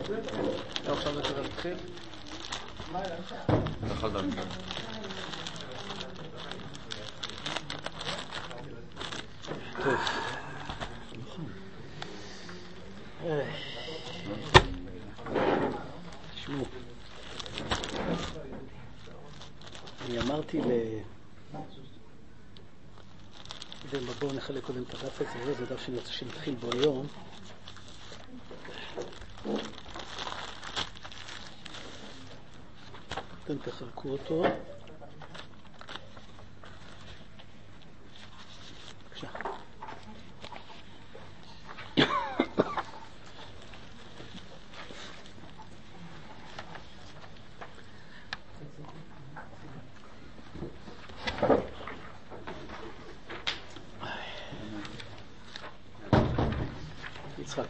עכשיו נקרא להתחיל. יכול לדבר. טוב. תשמעו, אני אמרתי בואו נחלק קודם את הדף הזה, זה דף שאני רוצה שנתחיל בו היום. אתם תחלקו אותו. בבקשה. יצחק.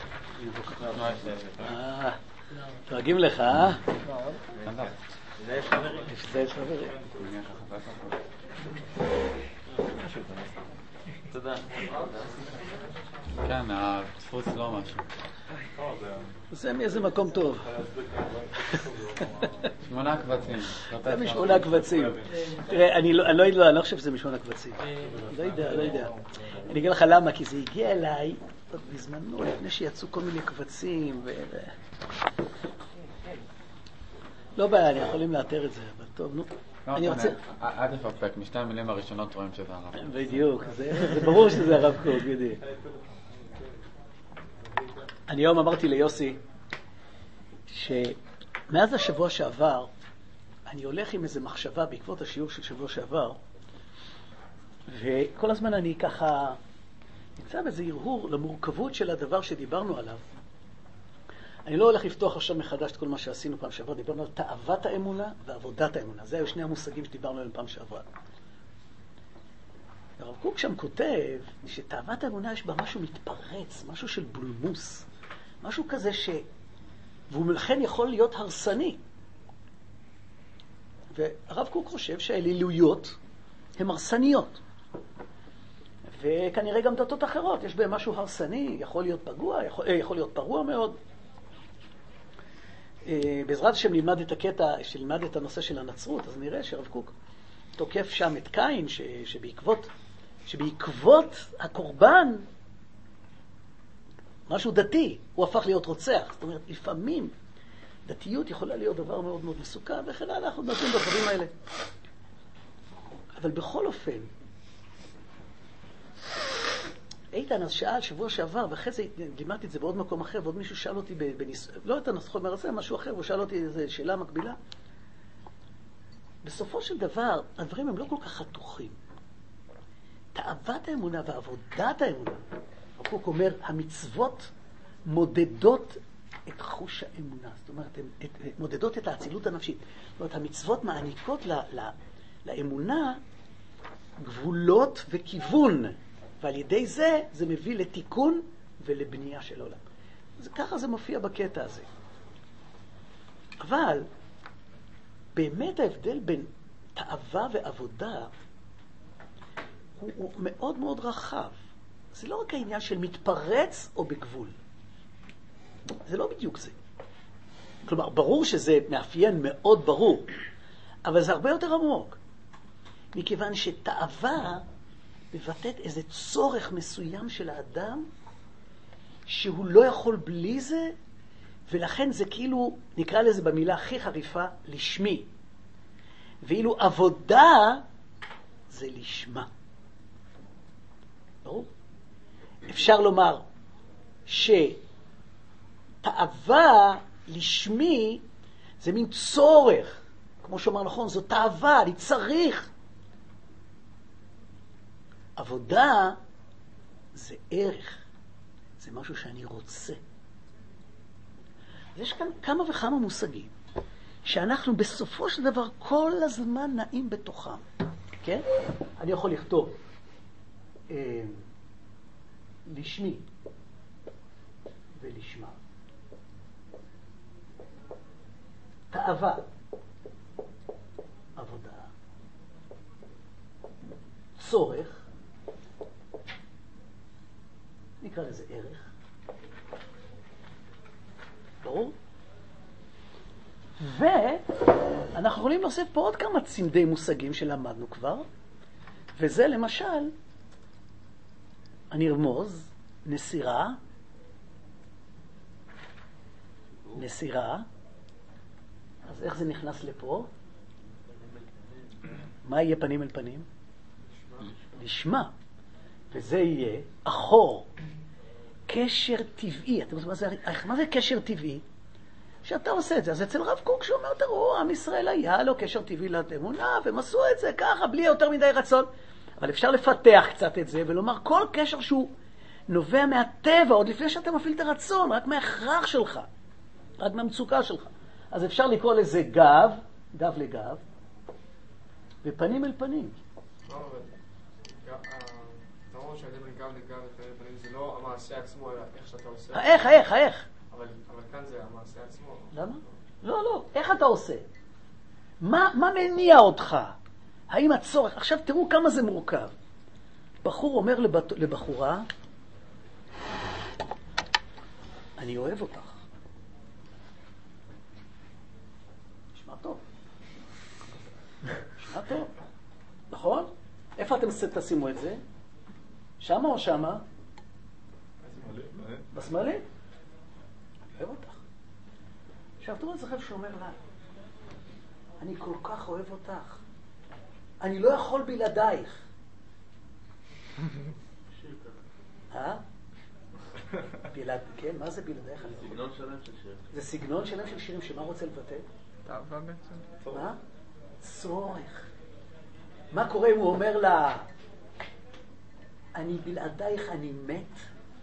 דואגים לך, אה? יש חברים. תודה. כן, הדפוס לא משהו. זה מאיזה מקום טוב. 8 קבצים. זה מ8 קבצים. תראה, אני לא חושב שזה מ8 קבצים. לא יודע. אני אגיד לך למה, כי זה הגיע אליי בזמנו, לפני שיצאו כל מיני קבצים. לא בעיה, אני יכולים לאתר את זה, אבל טוב, נו. אני רוצה... אל תפקפק, משתי המילים הראשונות רואים שזה הרב קוק. בדיוק, זה ברור שזה הרב קוק, בדיוק. אני היום אמרתי ליוסי, שמאז השבוע שעבר, אני הולך עם איזו מחשבה בעקבות השיעור של שבוע שעבר, וכל הזמן אני ככה נמצא באיזה הרהור למורכבות של הדבר שדיברנו עליו. אני לא הולך לפתוח עכשיו מחדש את כל מה שעשינו פעם שעברה, דיברנו על תאוות האמונה ועבודת האמונה. זה היו שני המושגים שדיברנו עליהם פעם שעברה. הרב קוק שם כותב שתאוות האמונה יש בה משהו מתפרץ, משהו של בולמוס, משהו כזה והוא מלכן יכול להיות הרסני. והרב קוק חושב שהאלילויות הן הרסניות. וכנראה גם דתות אחרות, יש בהם משהו הרסני, יכול להיות פגוע, יכול להיות פרוע מאוד. בעזרת השם נלמד את הקטע, שנלמד את הנושא של הנצרות, אז נראה שרב קוק תוקף שם את קין, שבעקבות הקורבן, משהו דתי, הוא הפך להיות רוצח. זאת אומרת, לפעמים דתיות יכולה להיות דבר מאוד מאוד מסוכן, וכן הלאה, אנחנו נתאים בדברים האלה. אבל בכל אופן, איתן אז שאל שבוע שעבר, ואחרי זה לימדתי את זה בעוד מקום אחר, ועוד מישהו שאל אותי לא את החומר הזה, משהו אחר, והוא שאל אותי איזו שאלה מקבילה. בסופו של דבר, הדברים הם לא כל כך חתוכים. תאוות האמונה ועבודת האמונה, הרב קוק אומר, המצוות מודדות את חוש האמונה. זאת אומרת, הן מודדות את האצילות הנפשית. זאת אומרת, המצוות מעניקות לאמונה גבולות וכיוון. ועל ידי זה, זה מביא לתיקון ולבנייה של העולם. אז ככה זה מופיע בקטע הזה. אבל, באמת ההבדל בין תאווה ועבודה הוא מאוד מאוד רחב. זה לא רק העניין של מתפרץ או בגבול. זה לא בדיוק זה. כלומר, ברור שזה מאפיין מאוד ברור, אבל זה הרבה יותר עמוק. מכיוון שתאווה מבטאת איזה צורך מסוים של האדם, שהוא לא יכול בלי זה, ולכן זה כאילו, נקרא לזה במילה הכי חריפה, לשמי. ואילו עבודה זה לשמה. ברור? אפשר לומר שתאווה לשמי זה מין צורך, כמו שאומר נכון, זו תאווה, אני צריך. עבודה זה ערך, זה משהו שאני רוצה. אז יש כאן כמה וכמה מושגים שאנחנו בסופו של דבר כל הזמן נעים בתוכם. כן? אני יכול לכתוב לשמי ולשמה. תאווה, עבודה, צורך, נקרא לזה ערך. ברור? ואנחנו יכולים להוסיף פה עוד כמה צמדי מושגים שלמדנו כבר, וזה למשל, אני ארמוז, נסירה, אז איך זה נכנס לפה? מה יהיה פנים אל פנים? לשמה. וזה יהיה אחור. קשר טבעי. אתם יודעים מה זה קשר טבעי? שאתה עושה את זה. אז אצל רב קוק שאומר, תראו, עם ישראל היה לו קשר טבעי לאמונה, והם עשו את זה ככה, בלי יותר מדי רצון. אבל אפשר לפתח קצת את זה, ולומר, כל קשר שהוא נובע מהטבע, עוד לפני שאתה מפעיל את הרצון, רק מההכרח שלך, רק מהמצוקה שלך. אז אפשר לקרוא לזה גב לגב, ופנים אל פנים. אתה אומר שההבדל בין גב לגב ופנים אל פנים זה לא המעשה עצמו, אלא איך שאתה עושה. איך? אבל כאן זה המעשה עצמו. למה? לא. איך אתה עושה? מה מניע אותך? האם הצורך? עכשיו תראו כמה זה מורכב. בחור אומר לבחורה, אני אוהב אותך. נשמע טוב. נכון? איפה אתם תשימו את זה? שמה או שמה? בשמאלי? אני אוהב אותך. עכשיו תראו את זה שאומר לה, אני כל כך אוהב אותך. אני לא יכול בלעדייך. כן, מה זה בלעדייך? סגנון שלם של שירים. זה סגנון שלם של שירים שמה רוצה לבטא? תאווה בעצם. מה? צורך. מה קורה אם הוא אומר לה, אני בלעדייך, אני מת?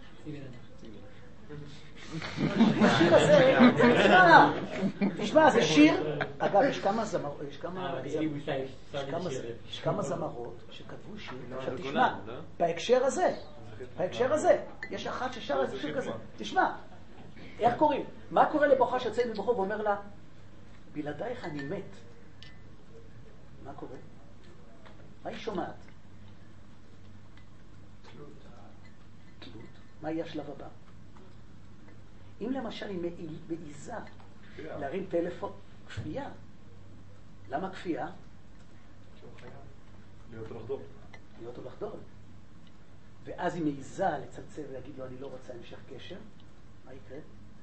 השיר הזה, תשמע, זה שיר, אגב, יש כמה זמרות שכתבו שיר, עכשיו תשמע, בהקשר הזה, יש אחת ששרה איזה שיר כזה, תשמע, איך קוראים? מה קורה לבחורה שיוצאת מבחור ואומר לה, בלעדייך אני מת? מה קורה? מה היא שומעת? תלות. מה יהיה השלב הבא? אם למשל היא מעיזה להרים טלפון, כפייה. למה כפייה? להיות או לחדול. ואז היא מעיזה לצלצל ולהגיד לו, אני לא רוצה המשך קשר. מה יקרה?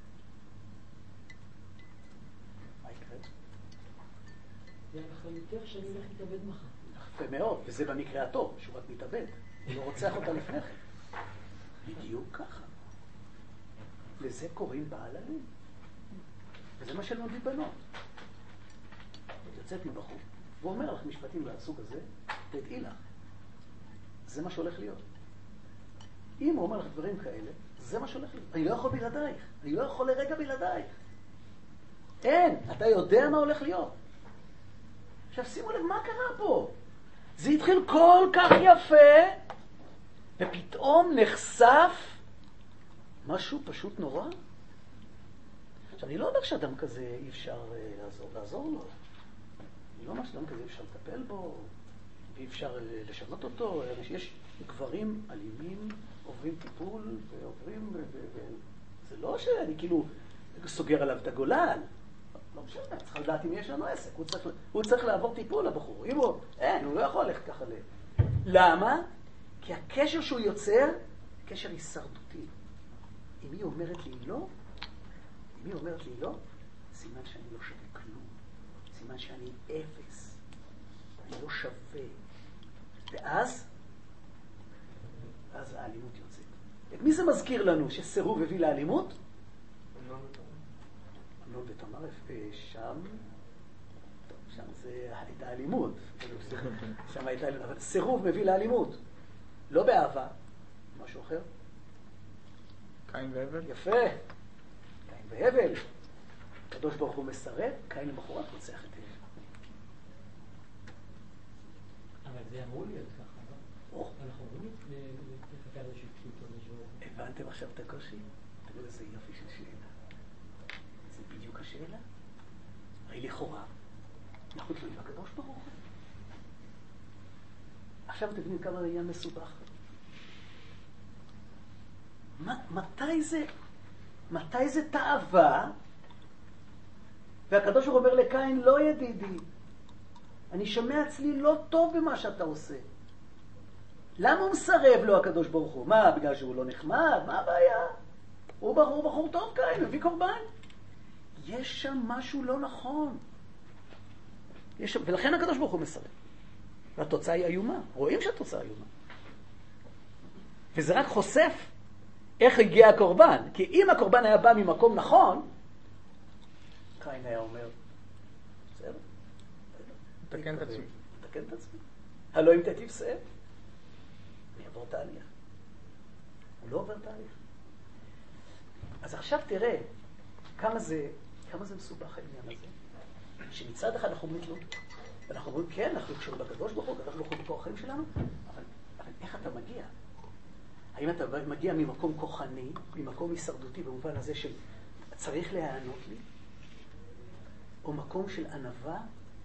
זה לך יותר שאני הולך להתאבד מחר. יפה מאוד, וזה במקרה הטוב, שהוא רק מתאבד. הוא לא רוצח אותה לפני כן. בדיוק ככה. לזה קוראים בעל אלים. וזה מה שלומדים בנות. את יוצאת מבחור, והוא אומר לך משפטים מהסוג הזה, תדעי לך. זה מה שהולך להיות. אם הוא אומר לך דברים כאלה, זה מה שהולך להיות. אני לא יכול בלעדייך. אני לא יכול לרגע בלעדייך. אין, אתה יודע מה הולך להיות. עכשיו שימו לב, מה קרה פה? זה התחיל כל כך יפה, ופתאום נחשף משהו פשוט נורא. עכשיו, אני לא אומר שאדם כזה אי אפשר לעזור לו. אני לא אומר שאדם כזה אי אפשר לטפל בו, ואי אפשר לשנות אותו. יש גברים אלימים, עוברים טיפול, ועוברים, זה לא שאני כאילו סוגר עליו את הגולל. לא משנה, צריך לדעת אם יש לנו עסק. הוא צריך לעבור טיפול לבחור. אם הוא, הוא לא יכול ללכת ככה למה? כי הקשר שהוא יוצר, קשר הישרדותי. אם היא אומרת לי לא, סימן שאני לא שווה כלום. סימן שאני אפס. אני לא שווה. ואז האלימות יוצאת. את מי זה מזכיר לנו שסירוב הביא לאלימות? אמנון ותמר, שם זה הייתה אלימות. שם הייתה אלימות. אבל סירוב מביא לאלימות. לא באהבה. משהו אחר? קין והבל? יפה. קין והבל. הקדוש ברוך הוא מסרב, קין למחרת רוצח את הבל. אבל זה אמור להיות ככה, לא? אנחנו אומרים לפתח איזושהי פשוטות. הבנתם עכשיו את הקושי? תראו איזה יופי של שאלה. זה בדיוק השאלה. הרי לכאורה, אנחנו תלויים בקדוש ברוך הוא. עכשיו אתם יודעים כמה העניין מסובך. מתי זה תאווה והקדוש ברוך הוא אומר לקין, לא ידידי, אני שומע אצלי לא טוב במה שאתה עושה. למה הוא מסרב לו הקדוש ברוך הוא? מה, בגלל שהוא לא נחמד? מה הבעיה? הוא בחור טוב קין, מביא קורבן. יש שם משהו לא נכון. ולכן הקדוש ברוך הוא מסרב. והתוצאה היא איומה. רואים שהתוצאה איומה. וזה רק חושף איך הגיע הקורבן. כי אם הקורבן היה בא ממקום נכון, קין היה אומר, בסדר? תקן את עצמי. תקן את עצמי. הלא אם תטיב שאב, אני אעבור תהליך. הוא לא עובר תהליך. אז עכשיו תראה כמה זה מסובך העניין הזה. שמצד אחד אנחנו אומרים לו, ואנחנו אומרים, כן, אנחנו קשורים בקדוש ברוך הוא, הקדוש ברוך הוא בכוח החיים שלנו, אבל איך אתה מגיע? האם אתה מגיע ממקום כוחני, ממקום הישרדותי במובן הזה של צריך להיענות לי, או מקום של ענווה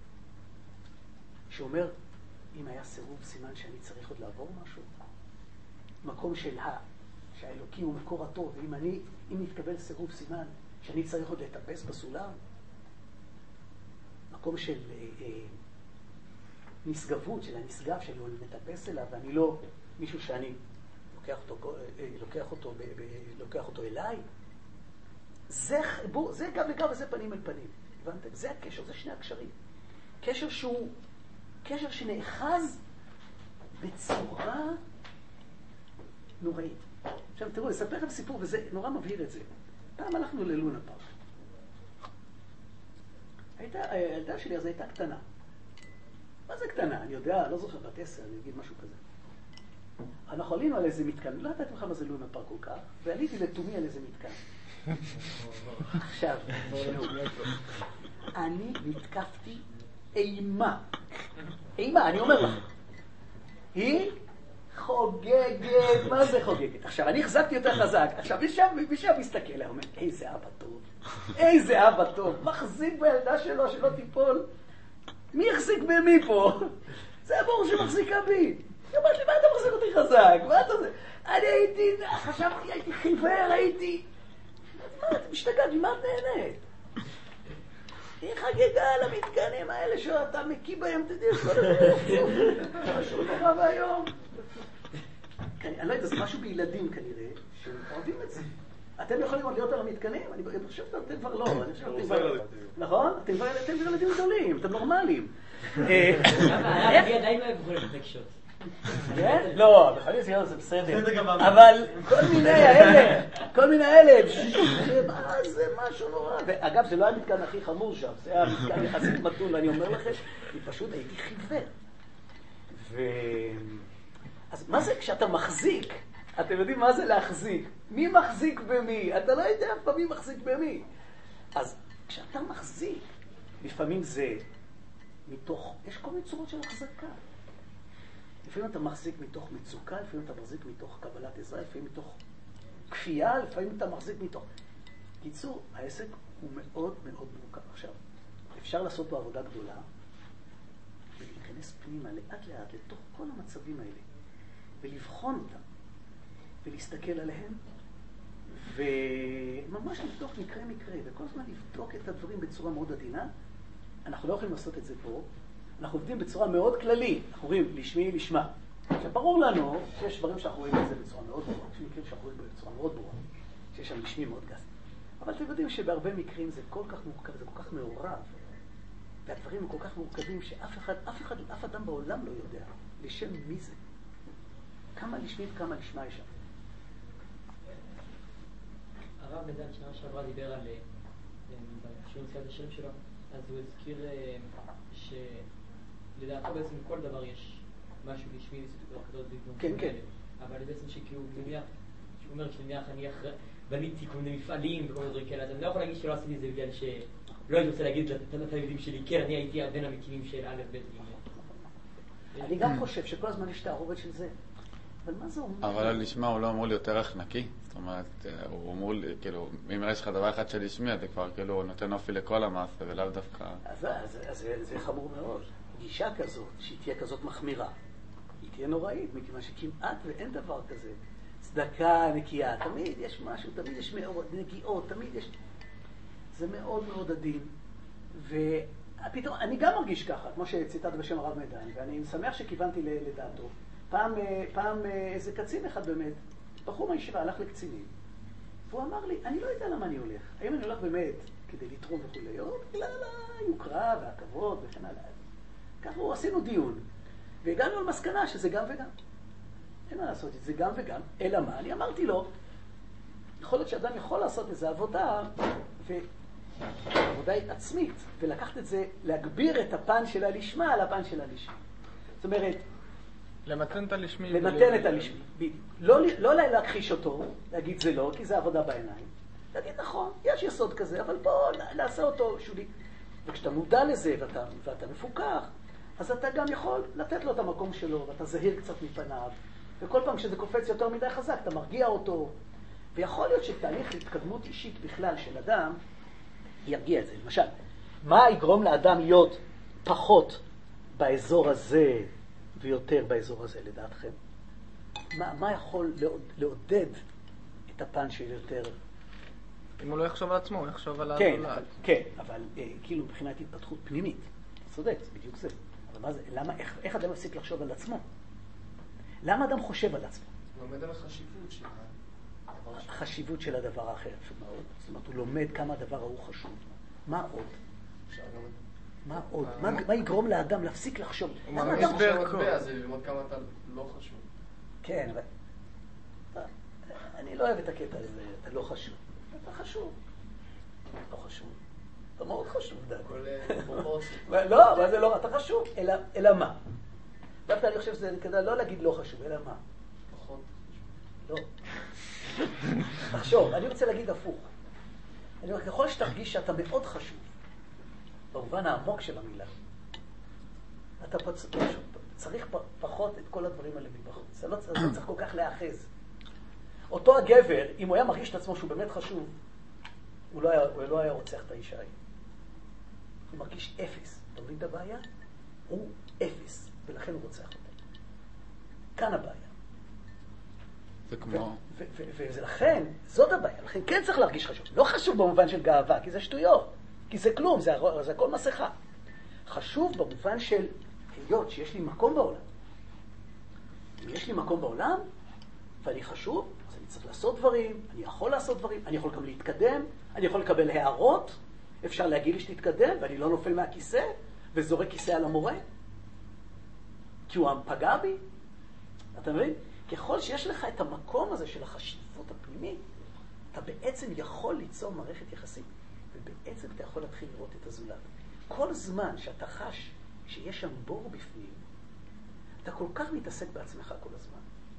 שאומר, אם היה סירוב סימן שאני צריך עוד לעבור משהו, מקום של שהאלוקי הוא מקור הטוב, אם נתקבל סירוב סימן שאני צריך עוד לטפס בסולם, מקום של נשגבות, של הנשגב שלי, הוא מטפס אליו, ואני לא מישהו שאני לוקח אותו אליי. זה גב לגב וזה פנים אל פנים. הבנתם? זה הקשר, זה שני הקשרים. קשר שהוא קשר שנאחז בצורה נוראית. עכשיו תראו, אספר לכם סיפור, וזה נורא מבהיר את זה. פעם הלכנו ללונה פארק. הילדה שלי אז הייתה קטנה. מה זה קטנה? אני יודע, לא זוכר, בת 10, אני אגיד משהו כזה. אנחנו עלינו על איזה מתקן, לא יודעת לך מה זה לונה פארק כל כך, ועליתי לתומי על איזה מתקן. עכשיו, אני נתקפתי אימה. אימה, אני אומר לך. היא חוגגת, מה זה חוגגת? עכשיו, אני החזקתי יותר חזק. עכשיו, מישהו מסתכל עליה, אומר, איזה אבא טוב. איזה אבא טוב. מחזיק בילדה שלו, שלא תיפול. מי יחזיק במי פה? זה הבור שמחזיקה בי. היא אומרת לי, מה אתה מחזיק אותי חזק? מה אתה זה? אני חשבתי, הייתי חיוור, הייתי... מה, אתה משתגעת, ממה את נהנית? היא חגגה על המתקנים האלה שאתה מקיא בהם, אתה יודע, כל הזה. משהו נורא והיום. אני לא יודע, זה משהו בילדים כנראה, שהם אוהבים את זה. אתם יכולים עוד להיות על המתקנים? אני חושב שאתם כבר לא. נכון? אתם כבר ילדים גדולים, אתם נורמליים. אני עדיין לא אוהב להתנגשות. כן? לא, בכלל זה בסדר. אבל כל מיני אלה, זה משהו נורא. ואגב, זה לא המתקן הכי חמור שם, זה היה מתקן יחסית מתון, ואני אומר לכם, אני פשוט הייתי חיוור. אז מה זה כשאתה מחזיק? אתם יודעים מה זה להחזיק? מי מחזיק במי? אתה לא יודע אף פעם מי מחזיק במי. אז כשאתה מחזיק, לפעמים זה מתוך, יש כל מיני צורות של החזקה. לפעמים אתה מחזיק מתוך מצוקה, לפעמים אתה מחזיק מתוך קבלת עזרה, לפעמים מתוך כפייה, לפעמים אתה מחזיק מתוך... קיצור, העסק הוא מאוד מאוד מורכב. עכשיו, אפשר לעשות בו עבודה גדולה, ולהיכנס פנימה לאט לאט לתוך כל המצבים האלה, ולבחון אותם, ולהסתכל עליהם, וממש לבדוק מקרה, וכל הזמן לבדוק את הדברים בצורה מאוד עדינה. אנחנו לא יכולים לעשות את זה פה, אנחנו עובדים בצורה מאוד כללית, אנחנו רואים לשמי לשמה. עכשיו ברור לנו שיש דברים שאנחנו רואים את זה בצורה מאוד ברורה, יש מקרים שאנחנו רואים בצורה מאוד ברורה, שיש שם לשמי מאוד גס. אבל אתם יודעים שבהרבה מקרים זה כל כך מורכב, זה כל כך מעורב, והדברים הם כל כך מורכבים שאף אדם בעולם לא יודע לשם מי זה. כמה לשמי וכמה לשמה יש שם. הרב מדן שנה שעברה דיבר על, כשהוא נזכר את השם שלו, אז הוא הזכיר שלדעתו בעצם כל דבר יש משהו לשמי וסיפור אחדות בגנות. כן, כן. אבל בעצם שכאילו, הוא אומר שנניח אני בניתי כל מיני מפעלים וכל מיני דברים כאלה, אז אני לא יכול להגיד שלא עשיתי את זה בגלל שלא הייתי רוצה להגיד לתלמידים שלי, כן, אני הייתי בין המקימים של א' ב' ג'. אני גם חושב שכל הזמן יש תערובת של זה. אבל מה זה אומר? אבל לשמה הוא לא אמור לי יותר איך נקי. זאת אומרת, הוא אמור לי, כאילו, אם יש לך דבר אחד של לשמי, אתה כבר כאילו נותן אופי לכל המעשה ולאו דווקא... אז זה חמור מאוד. גישה כזאת, שהיא תהיה כזאת מחמירה, היא תהיה נוראית, מכיוון שכמעט ואין דבר כזה. צדקה נקייה, תמיד יש משהו, תמיד יש נגיעות, תמיד יש... זה מאוד מאוד עדין. ופתאום, אני גם מרגיש ככה, כמו שציטטת בשם הרב מידן, ואני שמח שכיוונתי לדעתו. פעם איזה קצין אחד באמת, בחור מהישיבה הלך לקצינים, והוא אמר לי, אני לא יודע למה אני הולך. האם אני הולך באמת כדי לתרום וכולי, או בגלל היוקרה והכבוד וכן הלאה. ככה עשינו דיון, והגענו למסקנה שזה גם וגם. אין מה לעשות את זה גם וגם, אלא מה? אני אמרתי לו, יכול להיות שאדם יכול לעשות איזו עבודה, ועבודה עצמית, ולקחת את זה, להגביר את הפן של הלשמה על הפן של הלשמי. זאת אומרת, למתן את הלשמי. למתן את הלשמי, בדיוק. לא להכחיש אותו, להגיד זה לא, כי זה עבודה בעיניים. להגיד נכון, יש יסוד כזה, אבל בוא נעשה אותו שולי. וכשאתה מודע לזה ואתה מפוקח, אז אתה גם יכול לתת לו את המקום שלו, ואתה זהיר קצת מפניו. וכל פעם כשזה קופץ יותר מדי חזק, אתה מרגיע אותו. ויכול להיות שתהליך התקדמות אישית בכלל של אדם ירגיע את זה. למשל, מה יגרום לאדם להיות פחות באזור הזה ויותר באזור הזה, לדעתכם? מה יכול לעודד את הפן של יותר? אם הוא לא יחשוב על עצמו, הוא יחשוב על הזולת. כן, אבל כאילו מבחינת התפתחות פנימית. צודק, זה בדיוק זה. אבל מה זה? איך אדם מפסיק לחשוב על עצמו? למה אדם חושב על עצמו? הוא לומד על החשיבות של החשיבות של הדבר האחר, מאוד. זאת אומרת, הוא לומד כמה הדבר ההוא חשוב. מה עוד? מה עוד? מה יגרום לאדם להפסיק לחשוב? הוא מרגיש בהרבה, אז ללמוד כמה אתה לא חשוב. כן, אבל אני לא אוהב את הקטע הזה, אתה לא חשוב. אתה חשוב. לא חשוב. אתה מאוד חשוב, דעת. לא, אבל זה לא, אתה חשוב. אלא מה? דווקא אני חושב שזה כדאי לא להגיד לא חשוב, אלא מה? פחות. לא. תחשוב, אני רוצה להגיד הפוך. אני אומר, ככל שתרגיש שאתה מאוד חשוב, במובן העמוק של המילה, אתה צריך פחות את כל הדברים האלה מבחוץ. אתה לא צריך כל כך להאחז. אותו הגבר, אם הוא היה מרגיש את עצמו שהוא באמת חשוב, הוא לא היה רוצח את האישה ההיא. הוא מרגיש אפס. אתה מבין את הבעיה? הוא אפס, ולכן הוא רוצח אותה. כאן הבעיה. זה כמו... ולכן, זאת הבעיה. לכן כן צריך להרגיש חשוב. לא חשוב במובן של גאווה, כי זה שטויות. כי זה כלום, זה הכל מסכה. חשוב במובן של היות שיש לי מקום בעולם. אם יש לי מקום בעולם, ואני חשוב, אז אני צריך לעשות דברים, אני יכול לעשות דברים, אני יכול גם להתקדם, אני יכול לקבל הערות, אפשר להגיד לי שתתקדם, ואני לא נופל מהכיסא, וזורק כיסא על המורה, כי הוא פגע בי. אתה מבין? ככל שיש לך את המקום הזה של החשיבות הפנימית, אתה בעצם יכול ליצור מערכת יחסים, ובעצם אתה יכול להתחיל לראות את הזולת. כל זמן שאתה חש שיש שם בור בפנים, אתה כל כך מתעסק בעצמך כל הזמן.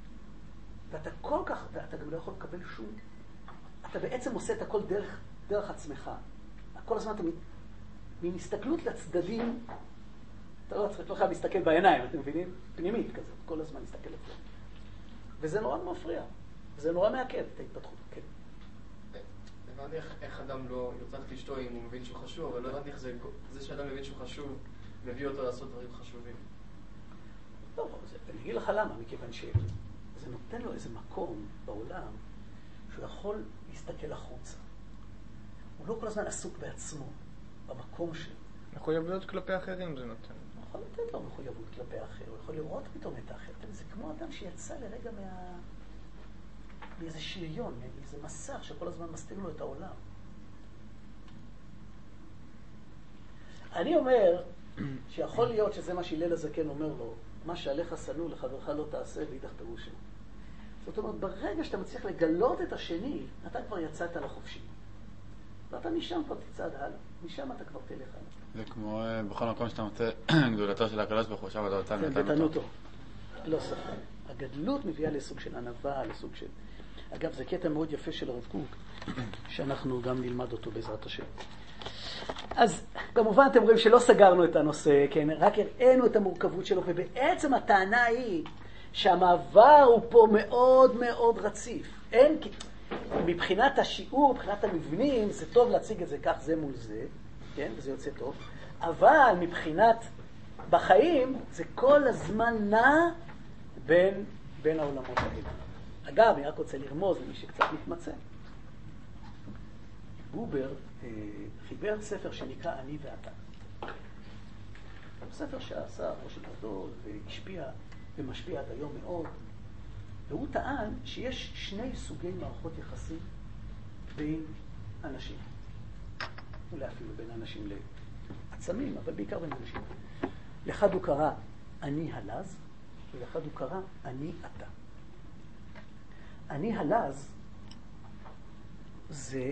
ואתה גם לא יכול לקבל שום... אתה בעצם עושה את הכל דרך עצמך. כל הזמן אתה מהסתכלות לצדדים, אתה לא חייב להסתכל בעיניים, אתם מבינים? פנימית כזאת, כל הזמן להסתכל את זה. וזה נורא מפריע, וזה נורא מעכב את ההתפתחות. כן. הבנתי איך אדם לא יוצא את אשתו אם הוא מבין שהוא חשוב, אבל לא הבנתי איך זה שאדם מבין שהוא חשוב, מביא אותו לעשות דברים חשובים. לא, אני אגיד לך למה, מכיוון שזה נותן לו איזה מקום בעולם שהוא יכול להסתכל החוצה. הוא לא כל הזמן עסוק בעצמו, במקום שלו. מחויבויות כלפי אחרים זה נותן. הוא יכול לתת לו מחויבות כלפי אחר, הוא יכול לראות פתאום את האחר. זה כמו אדם שיצא לרגע מאיזה שריון, מאיזה מסך שכל הזמן מסתיר לו את העולם. אני אומר שיכול להיות שזה מה שהלל הזקן אומר לו, מה שעליך שנוא לחברך לא תעשה ואידך פירושו. זאת אומרת, ברגע שאתה מצליח לגלות את השני, אתה כבר יצאת לחופשי. ואתה משם כבר תצעד הלאה. משם אתה כבר תלך הלאה. זה כמו בכל מקום שאתה מוצא גדולתו של הקדוש ברוך הוא, שם אתה רוצה נתן אותו. לא ספק. הגדלות מביאה לסוג של ענווה, לסוג של... אגב, זה קטע מאוד יפה של הרב קוק, שאנחנו גם נלמד אותו בעזרת השם. אז כמובן אתם רואים שלא סגרנו את הנושא, כן? רק הראינו את המורכבות שלו, ובעצם הטענה היא שהמעבר הוא פה מאוד מאוד רציף. אין... מבחינת השיעור, מבחינת המבנים, זה טוב להציג את זה כך, זה מול זה, כן? וזה יוצא טוב. אבל מבחינת בחיים, זה כל הזמן נע בין העולמות האלה. אגב, אני רק רוצה לרמוז למי שקצת מתמצא. בובר חיבר ספר שנקרא אני ואתה. ספר שעשה ראש גדול והשפיע ומשפיע עד היום מאוד. והוא טען שיש שני סוגי מערכות יחסים בין אנשים. אולי אפילו בין אנשים לעצמים, אבל בעיקר בין אנשים. לאחד הוא קרא אני הלז, ולאחד הוא קרא אני אתה. אני הלז זה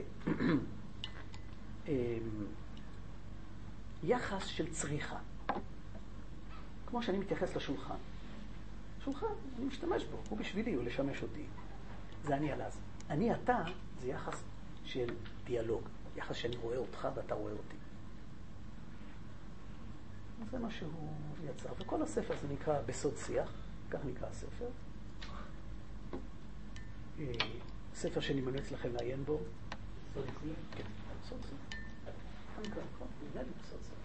יחס של צריכה. כמו שאני מתייחס לשולחן. שולחן, אני משתמש בו, הוא בשבילי, הוא לשמש אותי. זה אני הלז. אני אתה זה יחס של דיאלוג. יחס שאני רואה אותך ואתה רואה אותי. זה מה שהוא יצר. וכל הספר זה נקרא בסוד שיח, כך נקרא הספר. ספר שאני ממליץ לכם לעיין בו. סוד שיח? כן, סוד שיח. אני נקרא, נכון? נראה לי בסוד שיח.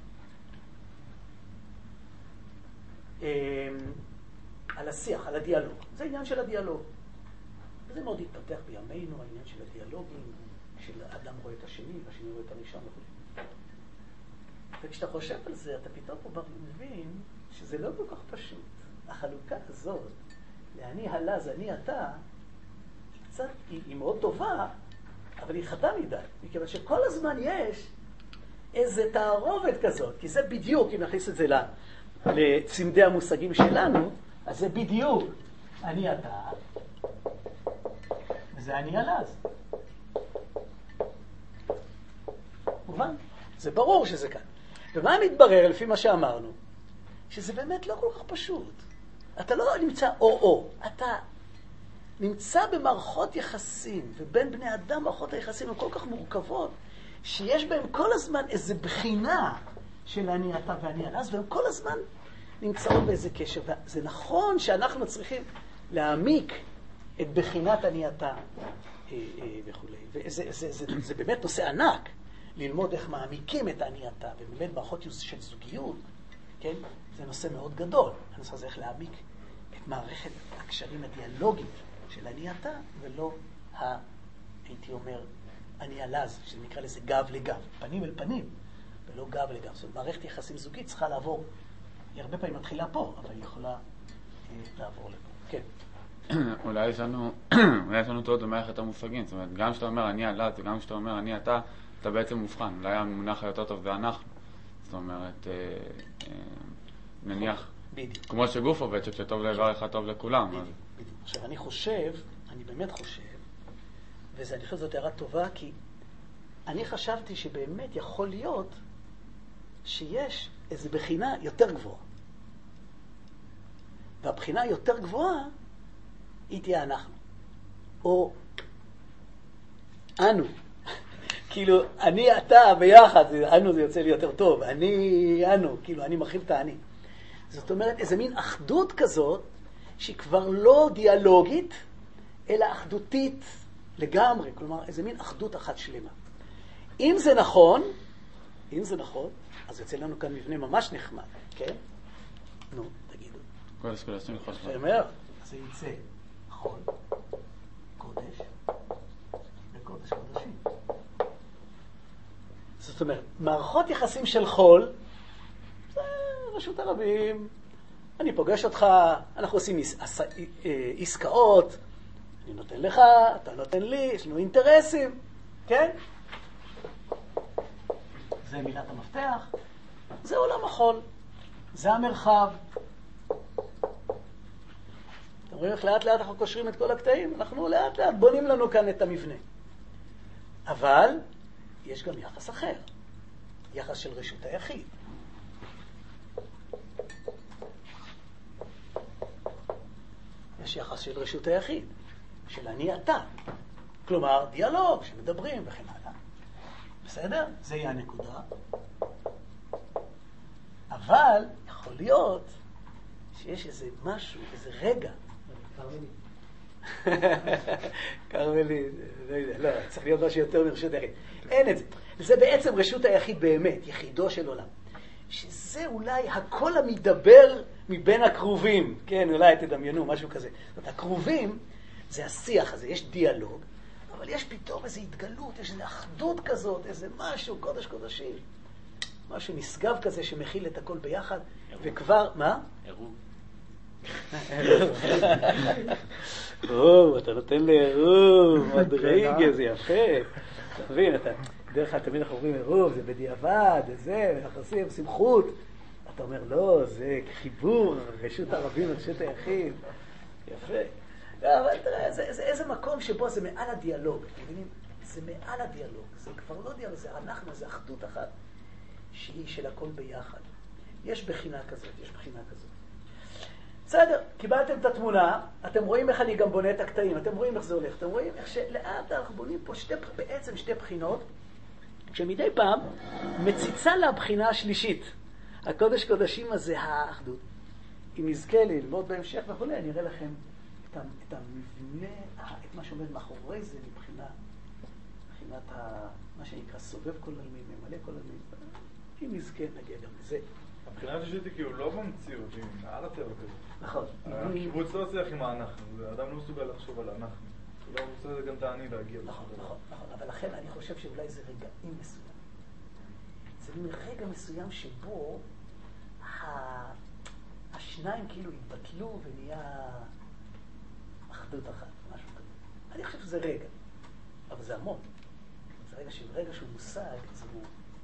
על השיח, על הדיאלוג. זה עניין של הדיאלוג. וזה מאוד התפתח בימינו, העניין של הדיאלוגים, כשאדם רואה את השני, והשני רואה את הראשון וכו'. וכשאתה חושב על זה, אתה פתאום פה מבין שזה לא כל כך פשוט. החלוקה הזאת, לאני הלז, אני אתה, היא מאוד טובה, אבל היא חדה מדי. מכיוון שכל הזמן יש איזה תערובת כזאת, כי זה בדיוק, אם נכניס את זה לצמדי המושגים שלנו, אז זה בדיוק אני אתה, וזה אני הלז. מובן? זה ברור שזה כאן. ומה מתברר לפי מה שאמרנו? שזה באמת לא כל כך פשוט. אתה לא נמצא או, אתה נמצא במערכות יחסים, ובין בני אדם מערכות היחסים הן כל כך מורכבות, שיש בהם כל הזמן איזו בחינה של אני אתה ואני הלז, והם כל הזמן נמצאות באיזה קשר. וזה נכון שאנחנו צריכים להעמיק את בחינת אני אתה וכו'. וזה באמת נושא ענק. ללמוד איך מעמיקים את אני אתה, ובאמת מערכות של זוגיות, כן? זה נושא מאוד גדול. הנושא הזה איך להעמיק את מערכת הקשרים הדיאלוגית של אני אתה, ולא הייתי אומר, אני הלז, שנקרא לזה גב לגב, פנים אל פנים, ולא גב לגב. זאת אומרת, מערכת יחסים זוגית צריכה לעבור, היא הרבה פעמים מתחילה פה, אבל היא יכולה לעבור לפה. כן. אולי יש לנו טעות במערכת המושגים, זאת אומרת, גם שאתה אומר אני הלז, וגם שאתה אומר אני אתה, אתה בעצם מובחן. אולי המונח היותר טוב זה אנחנו. זאת אומרת, נניח, כמו שגוף עובד, שכשטוב לאיבר אחד טוב לכולם. עכשיו, אני באמת חושב, ואני חושב שזאת הערה טובה, כי אני חשבתי שבאמת יכול להיות שיש איזו בחינה יותר גבוהה. והבחינה היותר גבוהה היא תהיה אנחנו. או אנו. כאילו, אני אתה ביחד, אנו זה יוצא לי יותר טוב, אנו, כאילו, אני מרחיב את האני. זאת אומרת, איזה מין אחדות כזאת, שהיא כבר לא דיאלוגית, אלא אחדותית לגמרי, כלומר, איזה מין אחדות אחת שלמה. אם זה נכון, אז יוצא לנו כאן מבנה ממש נחמד, כן? נו, תגידו. קודש קודשים לכל זאת אומרת, זה יצא חול, קודש, וקודש קודשים. זאת אומרת, מערכות יחסים של חול, זה רשות הרבים. אני פוגש אותך, אנחנו עושים עסקאות, אני נותן לך, אתה נותן לי, יש לנו אינטרסים, כן? זה מילת המפתח, זה עולם החול, זה המרחב. אתם רואים איך לאט לאט אנחנו קושרים את כל הקטעים? אנחנו לאט לאט בונים לנו כאן את המבנה. אבל יש גם יחס אחר, יחס של רשות היחיד. יש יחס של רשות היחיד, של אני אתה. כלומר, דיאלוג, שמדברים וכן הלאה. בסדר? זה יהיה הנקודה. אבל יכול להיות שיש איזה משהו, איזה רגע. קרמלי, לא, צריך להיות משהו יותר מרשות היחיד. אין את זה. זה בעצם רשות היחיד באמת, יחידו של עולם. שזה אולי הקול המדבר מבין הקרובים. כן, אולי תדמיינו, משהו כזה. זאת אומרת, הקרובים זה השיח הזה, יש דיאלוג, אבל אבל יש פתאום איזו התגלות, יש איזו אחדות כזאת, איזה משהו, קודש קודשים. משהו נשגב כזה שמכיל את הכל ביחד, וכבר, מה? עירוב. אתה נותן לי עירוב, מדרגה, זה יפה. תבין, דרך כלל תמיד אנחנו אומרים עירוב, זה בדיעבד, זה, אנחנו עושים שמחות. אתה אומר, לא, זה חיבור, רשות הרבים, רשות היחיד. יפה. אבל תראה, זה איזה מקום שבו זה מעל הדיאלוג. זה מעל הדיאלוג. זה כבר לא דיאלוג, זה אנחנו, זה אחדות אחת שהיא של הכל ביחד. יש בחינה כזאת, יש בחינה כזאת. בסדר, קיבלתם את התמונה, אתם רואים איך אני גם בונה את הקטעים, אתם רואים איך זה הולך, אתם רואים איך שלאט אנחנו בונים פה בעצם שתי בחינות, שמדי פעם מציצה לבחינה השלישית. הקודש קודשים הזה, האחדות. אם נזכה ללמוד בהמשך וכו', אני אראה לכם את המבנה, את מה שעומד מאחורי זה מבחינת מה שנקרא סובב כל עלמין, ממלא כל עלמין. אם נזכה נגיע גם לזה. הבחינה השלישית היא כאילו לא במציאות, היא מעל הטבע כזה. נכון. הקיבוץ לא עושה עם האנחנו, האדם לא מסוגל לחשוב על האנחנו. הוא לא רוצה גם תעני להגיע. נכון, אבל לכן אני חושב שאולי זה רגעים מסוים. זה רגע מסוים שבו השניים כאילו התבטלו ונהיה אחדות אחת, משהו כזה. אני חושב שזה רגע, אבל זה המון. זה רגע שהוא מושג, זה הוא...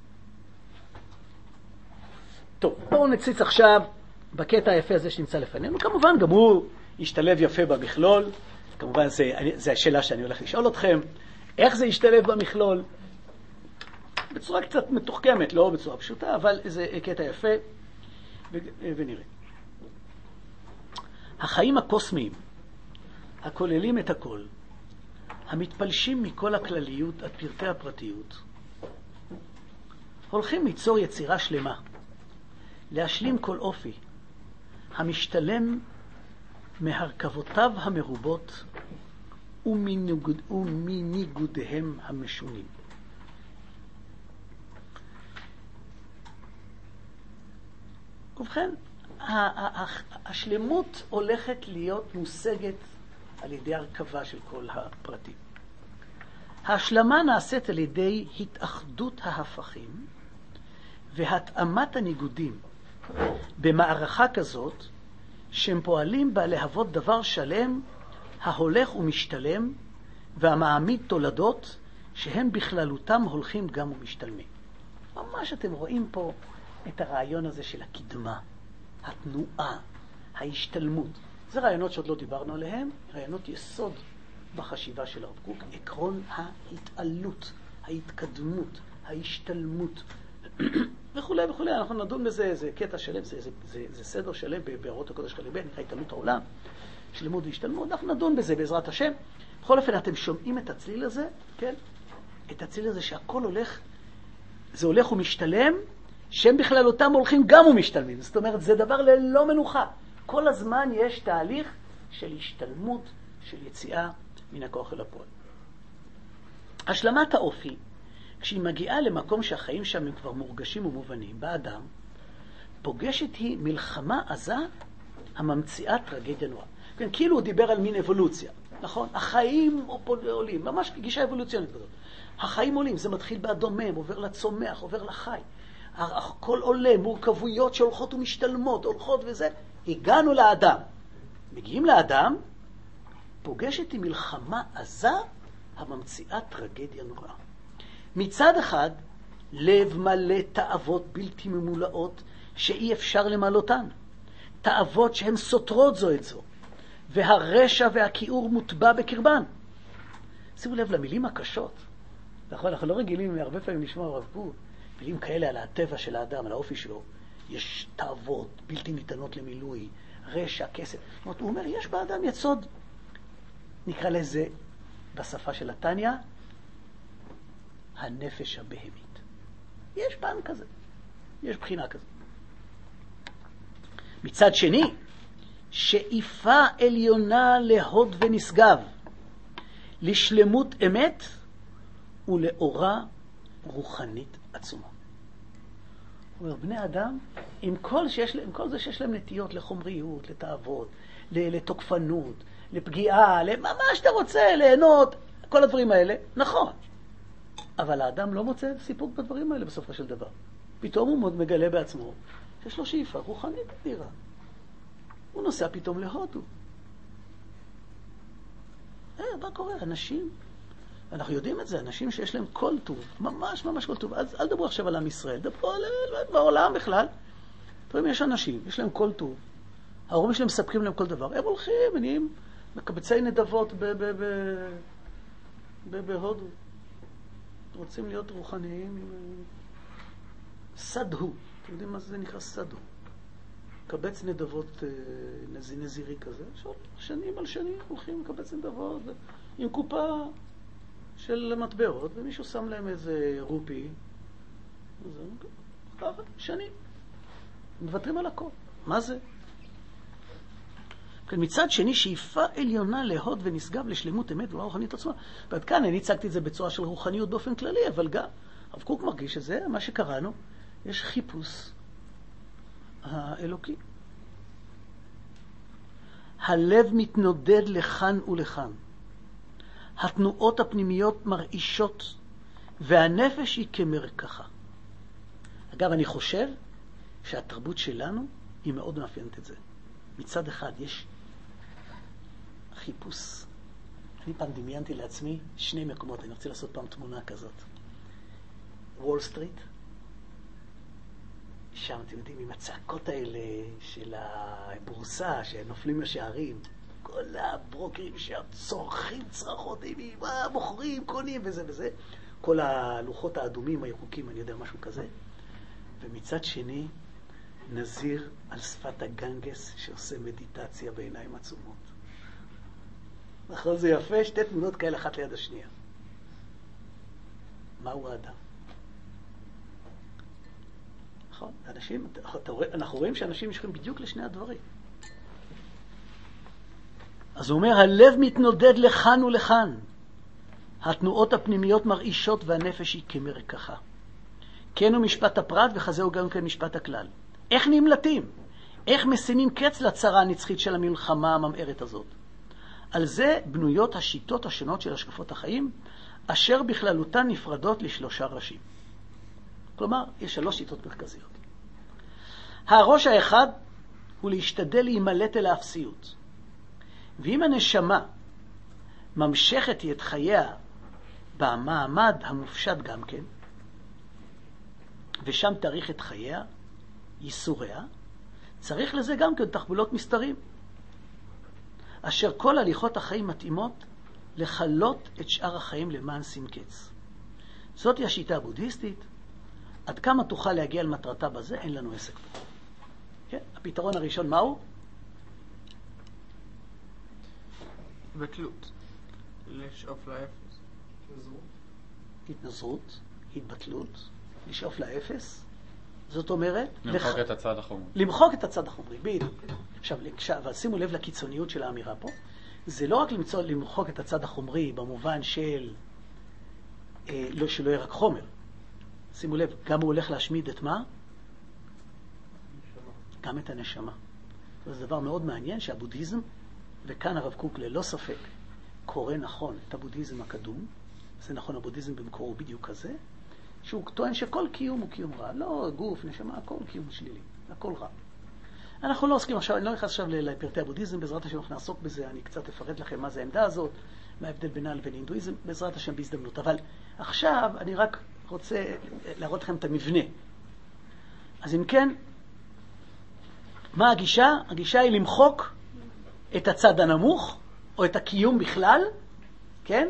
טוב, בואו נציץ עכשיו בקטע היפה הזה שנמצא לפנינו. כמובן, גם הוא ישתלב יפה במכלול. כמובן, זה השאלה שאני הולך לשאול אתכם. איך זה ישתלב במכלול? בצורה קצת מתוחכמת, לא בצורה פשוטה, אבל זה קטע יפה, ונראה. החיים הקוסמיים, הכוללים את הכל, המתפלשים מכל הכלליות עד פרטי הפרטיות, הולכים ליצור יצירה שלמה, להשלים כל אופי, המשתלם מהרכבותיו המרובות ומניגודיהם המשונים. ובכן, השלמות הולכת להיות מושגת על ידי הרכבה של כל הפרטים. ההשלמה נעשית על ידי התאחדות ההפכים והתאמת הניגודים במערכה כזאת שהם פועלים בה להוות דבר שלם ההולך ומשתלם והמעמיד תולדות שהם בכללותם הולכים גם ומשתלמים. ממש אתם רואים פה את הרעיון הזה של הקדמה, התנועה, ההשתלמות. זה רעיונות שעוד לא דיברנו עליהם, רעיונות יסוד בחשיבה של הרב קוק, עקרון ההתעלות, ההתקדמות, ההשתלמות וכו' וכו'. אנחנו נדון בזה, זה קטע שלם, זה סדר שלם באורות הקודש חליבן, נקרא התעלות העולם, שלמות והשתלמות. אנחנו נדון בזה בעזרת השם. בכל אופן, אתם שומעים את הצליל הזה, כן? את הצליל הזה שהכל הולך, זה הולך ומשתלם, שהם בכלל אותם הולכים גם ומשתלמים. זאת אומרת, זה דבר ללא מנוחה. כל הזמן יש תהליך של השתלמות, של יציאה מן הכוח אל הפועל. השלמת האופי, כשהיא מגיעה למקום שהחיים שם הם כבר מורגשים ומובנים, באדם, פוגשת היא מלחמה עזה הממציאה טרגדיה נוראה. כן, כאילו הוא דיבר על מין אבולוציה, נכון? החיים עולים, ממש גישה אבולוציונית כזאת. החיים עולים, זה מתחיל באדומם, עובר לצומח, עובר לחי. הכל עולה, מורכבויות שהולכות ומשתלמות, הולכות וזה. הגענו לאדם. מגיעים לאדם, פוגשת היא מלחמה עזה הממציאה טרגדיה נוראה. מצד אחד, לב מלא תאוות בלתי ממולאות שאי אפשר למלאותן. תאוות שהן סותרות זו את זו, והרשע והכיעור מוטבע בקרבן. שימו לב למילים הקשות. אנחנו לא רגילים הרבה פעמים לשמוע הרב קוק, מילים כאלה על הטבע של האדם, על האופי שלו. יש תאוות בלתי ניתנות למילוי, רשע, כסף. זאת אומרת, הוא אומר, יש באדם יסוד. נקרא לזה, בשפה של התניה, הנפש הבהמית. יש פן כזה. יש בחינה כזה. מצד שני, שאיפה עליונה להוד ונשגב, לשלמות אמת ולאורה רוחנית עצומה. הוא אומר, בני אדם, עם כל זה שיש להם נטיות לחומריות, לתאוות, לתוקפנות, לפגיעה, למה שאתה רוצה, ליהנות, כל הדברים האלה, נכון. אבל האדם לא מוצא סיפוק בדברים האלה בסופו של דבר. פתאום הוא מגלה בעצמו שיש לו שאיפה רוחנית אדירה. הוא נוסע פתאום להודו. מה קורה? אנשים, אנחנו יודעים את זה, אנשים שיש להם כל טוב, ממש ממש כל טוב. אז אל דברו עכשיו על עם ישראל, דברו על בעולם בכלל. תראו, יש אנשים, יש להם כל טוב. ההורים שלהם מספקים להם כל דבר. הם הולכים, ונהיים מקבצי נדבות בהודו. רוצים להיות רוחניים. סדהו. אתם יודעים מה זה נקרא סדהו? קבץ נדבות נזירי כזה. שנים על שנים הולכים לקבץ נדבות עם קופה של מטבעות, ומישהו שם להם איזה רופי. שנים. מוותרים על הכל. מה זה? מצד שני, שאיפה עליונה להוד ונשגב לשלמות אמת ולא רוחנית עצמה. ועד כאן אני הצגתי את זה בצורה של רוחניות באופן כללי, אבל גם הרב קוק מרגיש שזה מה שקראנו, יש חיפוש האלוקי. הלב מתנודד לכאן ולכאן. התנועות הפנימיות מרעישות, והנפש היא כמרקחה. אגב, אני חושב שהתרבות שלנו היא מאוד מאפיינת את זה. מצד אחד יש חיפוש. אני פעם דמיינתי לעצמי שני מקומות, אני רוצה לעשות פעם תמונה כזאת. וול סטריט, שם אתם יודעים, עם הצעקות האלה של הבורסה, שנופלים לשערים, כל הברוקרים שצורכים צרחות אימים, מוכרים, קונים וזה וזה, כל הלוחות האדומים, הירוקים, אני יודע, משהו כזה. ומצד שני, נזיר על שפת הגנגס שעושה מדיטציה בעיניים עצומות. נכון, זה יפה, שתי תמונות כאלה אחת ליד השנייה. מהו האדם? נכון, אנשים, אנחנו רואים שאנשים משכים בדיוק לשני הדברים. אז הוא אומר, הלב מתנודד לכאן ולכאן. התנועות הפנימיות מרעישות והנפש היא כמרקחה. כן הוא משפט הפרט וחזהו גם כן משפט הכלל. איך נמלטים? איך משימים קץ לצרה הנצחית של המלחמה הממארת הזאת? על זה בנויות השיטות השונות של השקפות החיים, אשר בכללותן נפרדות לשלושה ראשים. כלומר, יש 3 שיטות מרכזיות. הראש האחד הוא להשתדל להימלט אל האפסיות. ואם הנשמה ממשכת את חייה במעמד המופשט גם כן, ושם תאריך את חייה, ייסוריה, צריך לזה גם כן תחבולות מסתרים, אשר כל הליכות החיים מתאימות לחלות את שאר החיים למען שים קץ. זאת היא השיטה הבודהיסטית. עד כמה תוכל להגיע על מטרתה בזה, אין לנו עסק פה. כן? הפתרון הראשון מהו? התבטלות. לשאוף לאפס. התנזרות, התבטלות, לשאוף לאפס. זאת אומרת... למחוק את הצד החומרי. למחוק את הצד החומרי, בדיוק. עכשיו, אבל שימו לב לקיצוניות של האמירה פה. זה לא רק למחוק את הצד החומרי במובן של שלא יהיה רק חומר. שימו לב, גם הוא הולך להשמיד את מה? גם את הנשמה. זה דבר מאוד מעניין שהבודהיזם, וכאן הרב קוק ללא ספק, קורא נכון את הבודהיזם הקדום, זה נכון, הבודהיזם במקורו הוא בדיוק כזה, שהוא טוען שכל קיום הוא קיום רע, לא גוף, נשמה, הכל קיום שלילי, הכל רע. אנחנו לא עוסקים עכשיו, אני לא נכנס עכשיו לפרטי הבודהיזם, בעזרת השם אנחנו נעסוק בזה, אני קצת אפרט לכם מה זה העמדה הזאת, מה ההבדל בינה לבין הינדואיזם, בעזרת השם בהזדמנות. אבל עכשיו אני רק רוצה להראות לכם את המבנה. אז אם כן, מה הגישה? הגישה היא למחוק את הצד הנמוך, או את הקיום בכלל, כן?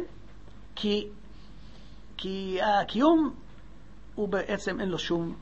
כי הקיום הוא בעצם אין לו שום,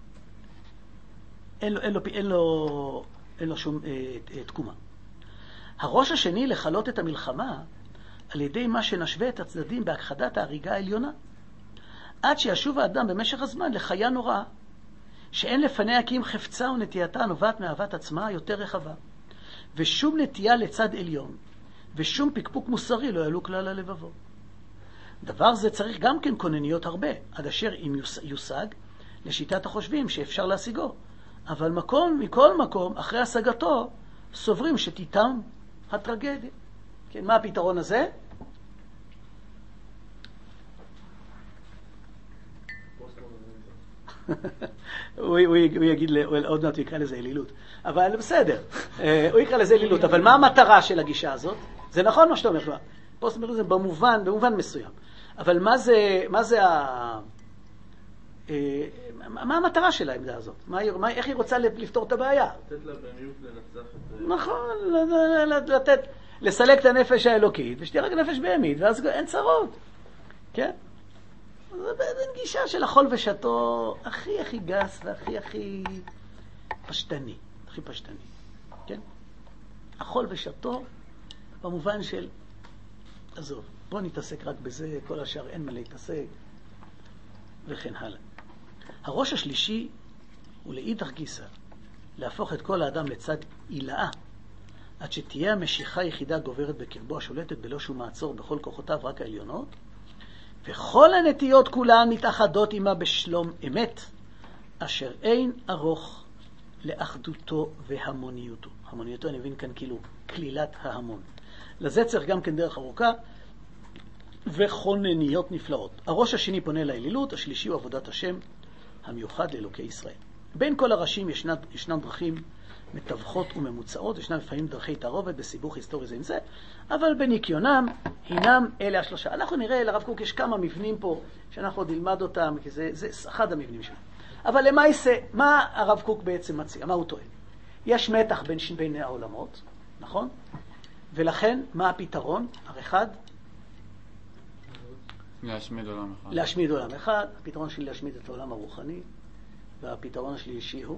אין לו שום תקומה. הראש השני לחלות את המלחמה על ידי מה שנשווה את הצדדים בהכחדת ההריגה העליונה, עד שישוב האדם במשך הזמן לחיה נוראה, שאין לפניה כי אם חפצה ונטייתה נובעת מאהבת עצמה יותר רחבה, ושום נטייה לצד עליון, ושום פקפוק מוסרי לא יעלו כלל הלבבו. דבר זה צריך גם כן כונניות הרבה, עד אשר אם יושג לשיטת החושבים שאפשר להשיגו, אבל מכל מקום, אחרי השגתו, סוברים שתיתם הטרגדיה. כן, מה הפתרון הזה? הוא יגיד, עוד מעט הוא יקרא לזה אלילות. אבל בסדר, הוא יקרא לזה אלילות. אבל מה המטרה של הגישה הזאת? זה נכון מה שאתה אומר, פוסט-מודרניזם במובן מסוים. אבל מה המטרה של העמדה הזאת? איך היא רוצה לפתור את הבעיה? לתת לה במיות לנצח את זה. נכון, לסלק את הנפש האלוקית, ושתהיה רק נפש בהמית, ואז אין צרות. כן? זה בין גישה של אכול ושתו הכי גס והכי פשטני. הכי פשטני. כן? אכול ושתו במובן של, עזוב, בוא נתעסק רק בזה, כל השאר אין מה להתעסק, וכן הלאה. הראש השלישי הוא לאידך גיסא, להפוך את כל האדם לצד עילאה, עד שתהיה המשיכה יחידה גוברת בקרבו, השולטת בלא שום מעצור בכל כוחותיו רק העליונות, וכל הנטיות כולן מתאחדות עמה בשלום אמת, אשר אין ארוך לאחדותו והמוניותו. המוניותו אני מבין כאן כאילו כלילת ההמון. לזה צריך גם כן דרך ארוכה וכונניות נפלאות. הראש השני פונה לאלילות, השלישי הוא עבודת השם המיוחד לאלוקי ישראל. בין כל הראשים ישנן דרכים מתווכות וממוצעות, ישנן לפעמים דרכי תערובת בסיבוך היסטורי זה עם זה, אבל בניקיונם הינם אלה השלושה. אנחנו נראה, לרב קוק יש כמה מבנים פה שאנחנו עוד נלמד אותם, כי זה אחד המבנים שלנו. אבל למעשה, מה הרב קוק בעצם מציע? מה הוא טוען? יש מתח בין העולמות, נכון? ולכן, מה הפתרון? הראשון? להשמיד עולם אחד. להשמיד עולם אחד. הפתרון שלי להשמיד את העולם הרוחני, והפתרון השלישי הוא?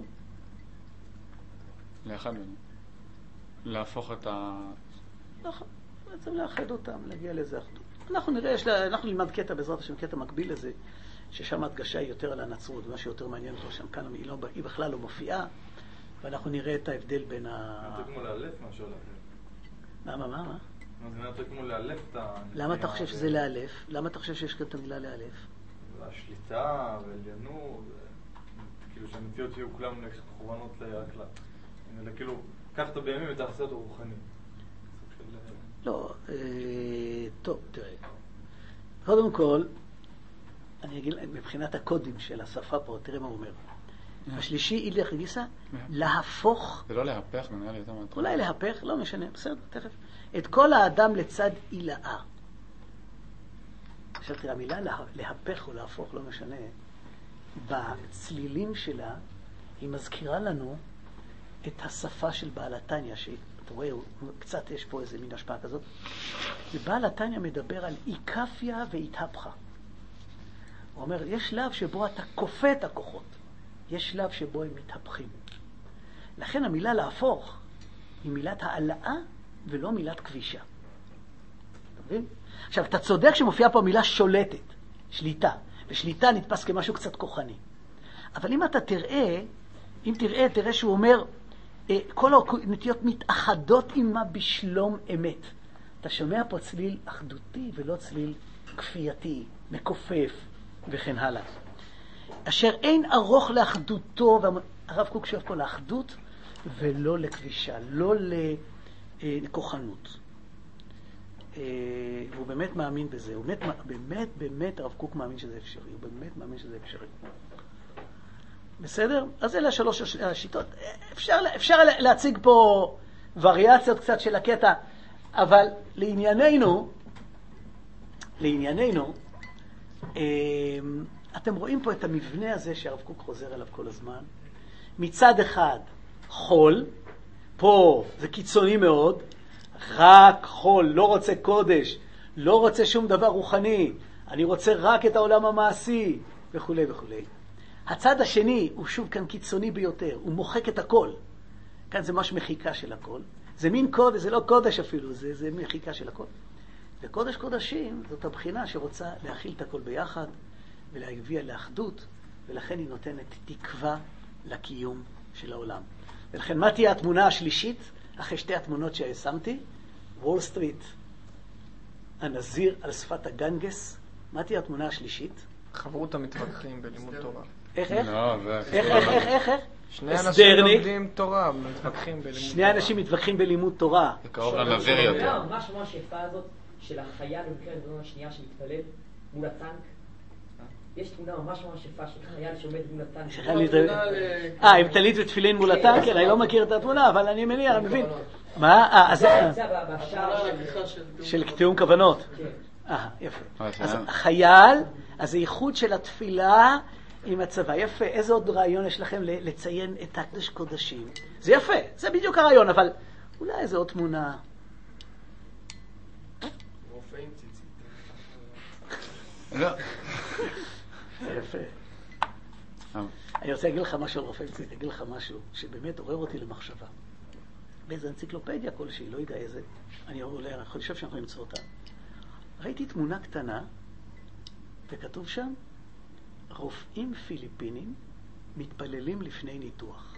לאחד ביניהם. להפוך את נכון, בעצם לאחד אותם, להגיע לאיזה אחדות. אנחנו נראה, אנחנו נלמד קטע בעזרת השם, קטע מקביל לזה, ששם הדגשה היא יותר על הנצרות, ומה שיותר מעניין אותו שם כאן, היא בכלל לא מופיעה, ואנחנו נראה את ההבדל בין זה כמו לאלף משהו לאלף. מה? זה כמו לאלף את ה... למה אתה חושב שזה לאלף? למה אתה חושב שיש כאן את המילה לאלף? השליטה ועליינות, כאילו שהנטיות יהיו כולם מכוונות לכלל. אלא כאילו, קח את בימים ותעשה אותו רוחני. לא, טוב, תראה. קודם כל, אני אגיד מבחינת הקודים של השפה פה, תראה מה הוא אומר. השלישי, אידך גיסא, להפוך... זה לא להפך, נראה לי יותר מעט. אולי להפך, לא משנה, בסדר, תכף. את כל האדם לצד עילאה. עכשיו תראה, המילה להפך או להפוך, לא משנה, בצלילים שלה, היא מזכירה לנו את השפה של בעל התניא, שאתה רואה, קצת יש פה איזה מין השפעה כזאת. ובעל התניא מדבר על איקפיה והתהפכה. הוא אומר, יש שלב שבו אתה כופה את הכוחות. יש שלב שבו הם מתהפכים. לכן המילה להפוך היא מילת העלאה ולא מילת כבישה. אתה מבין? עכשיו, אתה צודק שמופיעה פה מילה שולטת, שליטה. ושליטה נתפס כמשהו קצת כוחני. אבל אם אתה תראה, תראה שהוא אומר, כל הנטיות מתאחדות עמה בשלום אמת. אתה שומע פה צליל אחדותי ולא צליל כפייתי, מכופף וכן הלאה. אשר אין ארוך לאחדותו, והרב קוק שואף פה לאחדות ולא לכבישה, לא לכוחנות. והוא באמת מאמין בזה, הוא באמת הרב קוק מאמין שזה אפשרי, הוא באמת מאמין שזה אפשרי. בסדר? אז אלה השלוש השיטות. אפשר להציג פה וריאציות קצת של הקטע, אבל לענייננו, אתם רואים פה את המבנה הזה שהרב קוק חוזר אליו כל הזמן. מצד אחד, חול, פה זה קיצוני מאוד, רק חול, לא רוצה קודש, לא רוצה שום דבר רוחני, אני רוצה רק את העולם המעשי, וכו' וכו'. הצד השני הוא שוב כאן קיצוני ביותר, הוא מוחק את הכל. כאן זה ממש מחיקה של הכל. זה מין קודש, זה לא קודש אפילו, זה מחיקה של הכל. וקודש קודשים זאת הבחינה שרוצה להכיל את הכל ביחד ולהביא לאחדות, ולכן היא נותנת תקווה לקיום של העולם. ולכן מה תהיה התמונה השלישית אחרי שתי התמונות שהשמתי? וול סטריט, הנזיר על שפת הגנגס. מה תהיה התמונה השלישית? חברות המתווכחים בלימוד תורה. איך? לא, זה... איך? שני אנשים לומדים תורה, מתווכחים בלימוד תורה. שני אנשים מתווכחים בלימוד תורה. זה קרוב לנזיר יותר. ממש היפה הזאת של החייל במקרה הזו השנייה שמתפלל מול הטנק. יש תמונה ממש ממש יפה של חייל שעומד מול הטנק. עם טלית ותפילין מול הטנק? כן, אני לא מכיר את התמונה, אבל אני מניח, אני מבין. מה? זה בשער של תיאום כוונות. יפה. אז חייל, אז האיחוד של התפילה עם הצבא. יפה. איזה עוד רעיון יש לכם לציין את הקדוש קודשים? זה יפה, זה בדיוק הרעיון, אבל אולי איזה עוד תמונה. רופא עם ציצית. לא. זה יפה. אני רוצה להגיד לך משהו על רופא עם ציצית, להגיד לך משהו שבאמת עורר אותי למחשבה. באיזו אנציקלופדיה כלשהי, לא יודע איזה, אני חושב שאנחנו נמצא אותה. ראיתי תמונה קטנה, וכתוב שם, רופאים פיליפינים מתפללים לפני ניתוח.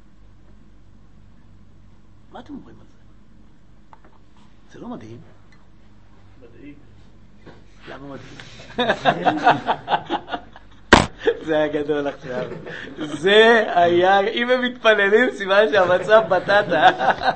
מה אתם אומרים על זה? זה לא מדהים? מדהים. למה מדהים? זה היה גדול עכשיו. זה היה, אם הם מתפללים, סימן שהמצב בטטה.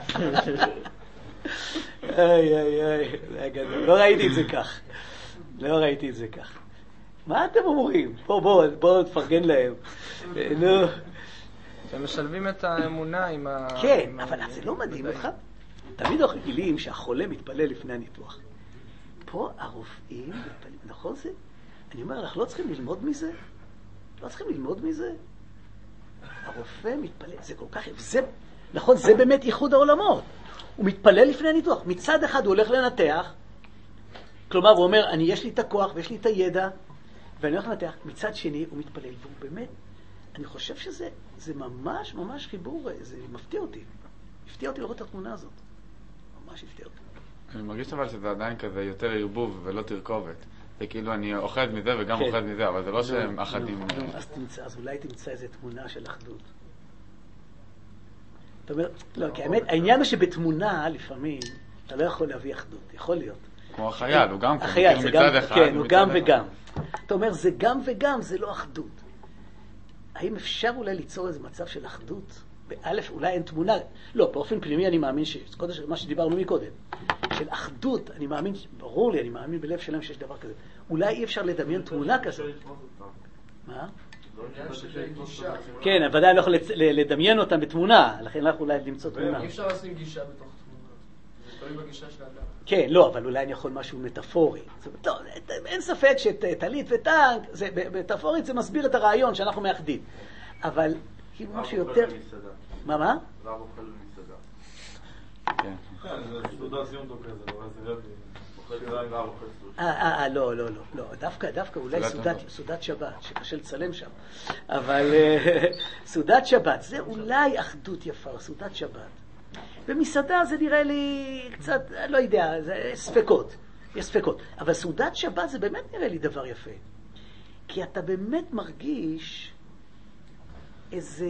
איי, זה היה גדול. לא ראיתי את זה כך. לא ראיתי את זה כך. מה אתם אומרים? בואו תפרגן להם. נו. הם משלבים את האמונה עם ה... כן, אבל זה לא מדהים אותך? תמיד אנחנו גילים שהחולה מתפלל לפני הניתוח. פה הרופאים מתפללים, נכון זה? אני אומר, אנחנו לא צריכים ללמוד מזה? לא צריכים ללמוד מזה? הרופא מתפלל, זה כל כך... נכון, זה באמת ייחוד העולמות. הוא מתפלל לפני הניתוח. מצד אחד הוא הולך לנתח, כלומר הוא אומר, יש לי את הכוח ויש לי את הידע, ואני הולך לנתח. מצד שני הוא מתפלל, והוא באמת, אני חושב שזה ממש ממש חיבור, זה מפתיע אותי. הפתיע אותי לראות את התמונה הזאת. ממש הפתיע אותי. אני מרגיש אבל שזה עדיין כזה יותר ערבוב ולא תרכובת. זה כאילו אני אוחד מזה וגם אוחד מזה, אבל זה לא שהם אחדים. אז אולי תמצא איזו תמונה של אחדות. זאת אומרת, לא, כי האמת, העניין הוא שבתמונה לפעמים אתה לא יכול להביא אחדות, יכול להיות. כמו החייל, הוא גם כן, החייל, זה גם, כן, הוא גם אחד. וגם. אתה אומר, זה גם וגם, זה לא אחדות. האם אפשר אולי ליצור איזה מצב של אחדות? באלף, אולי אין תמונה, לא, באופן פנימי אני מאמין שקודם, מה שדיברנו מקודם, של אחדות, אני מאמין, ברור לי, אני מאמין בלב שלם שיש דבר כזה. אולי אי אפשר לדמיין תמונה כזאת. מה? כן, אבל אני לא יכול לדמיין אותם בתמונה, לכן אנחנו אולי למצוא תמונה. אי אפשר לשים גישה בתוך תמונה. זה תלוי בגישה של האדם. כן, לא, אבל אולי אני יכול משהו מטאפורי. אין ספק שטלית וטנק, מטאפורית זה מסביר את הרעיון שאנחנו מאחדים. אבל כאילו משהו יותר... מה? רב אוכל במסעדה. כן. זה סעודה סיום כזה, זה רבי. לא, דווקא אולי סעודת שבת, שקשה לצלם שם, אבל סעודת שבת, זה אולי אחדות יפה, סעודת שבת. במסעדה זה נראה לי קצת, לא יודע, זה ספקות, יש ספקות, אבל סעודת שבת זה באמת נראה לי דבר יפה, כי אתה באמת מרגיש איזה...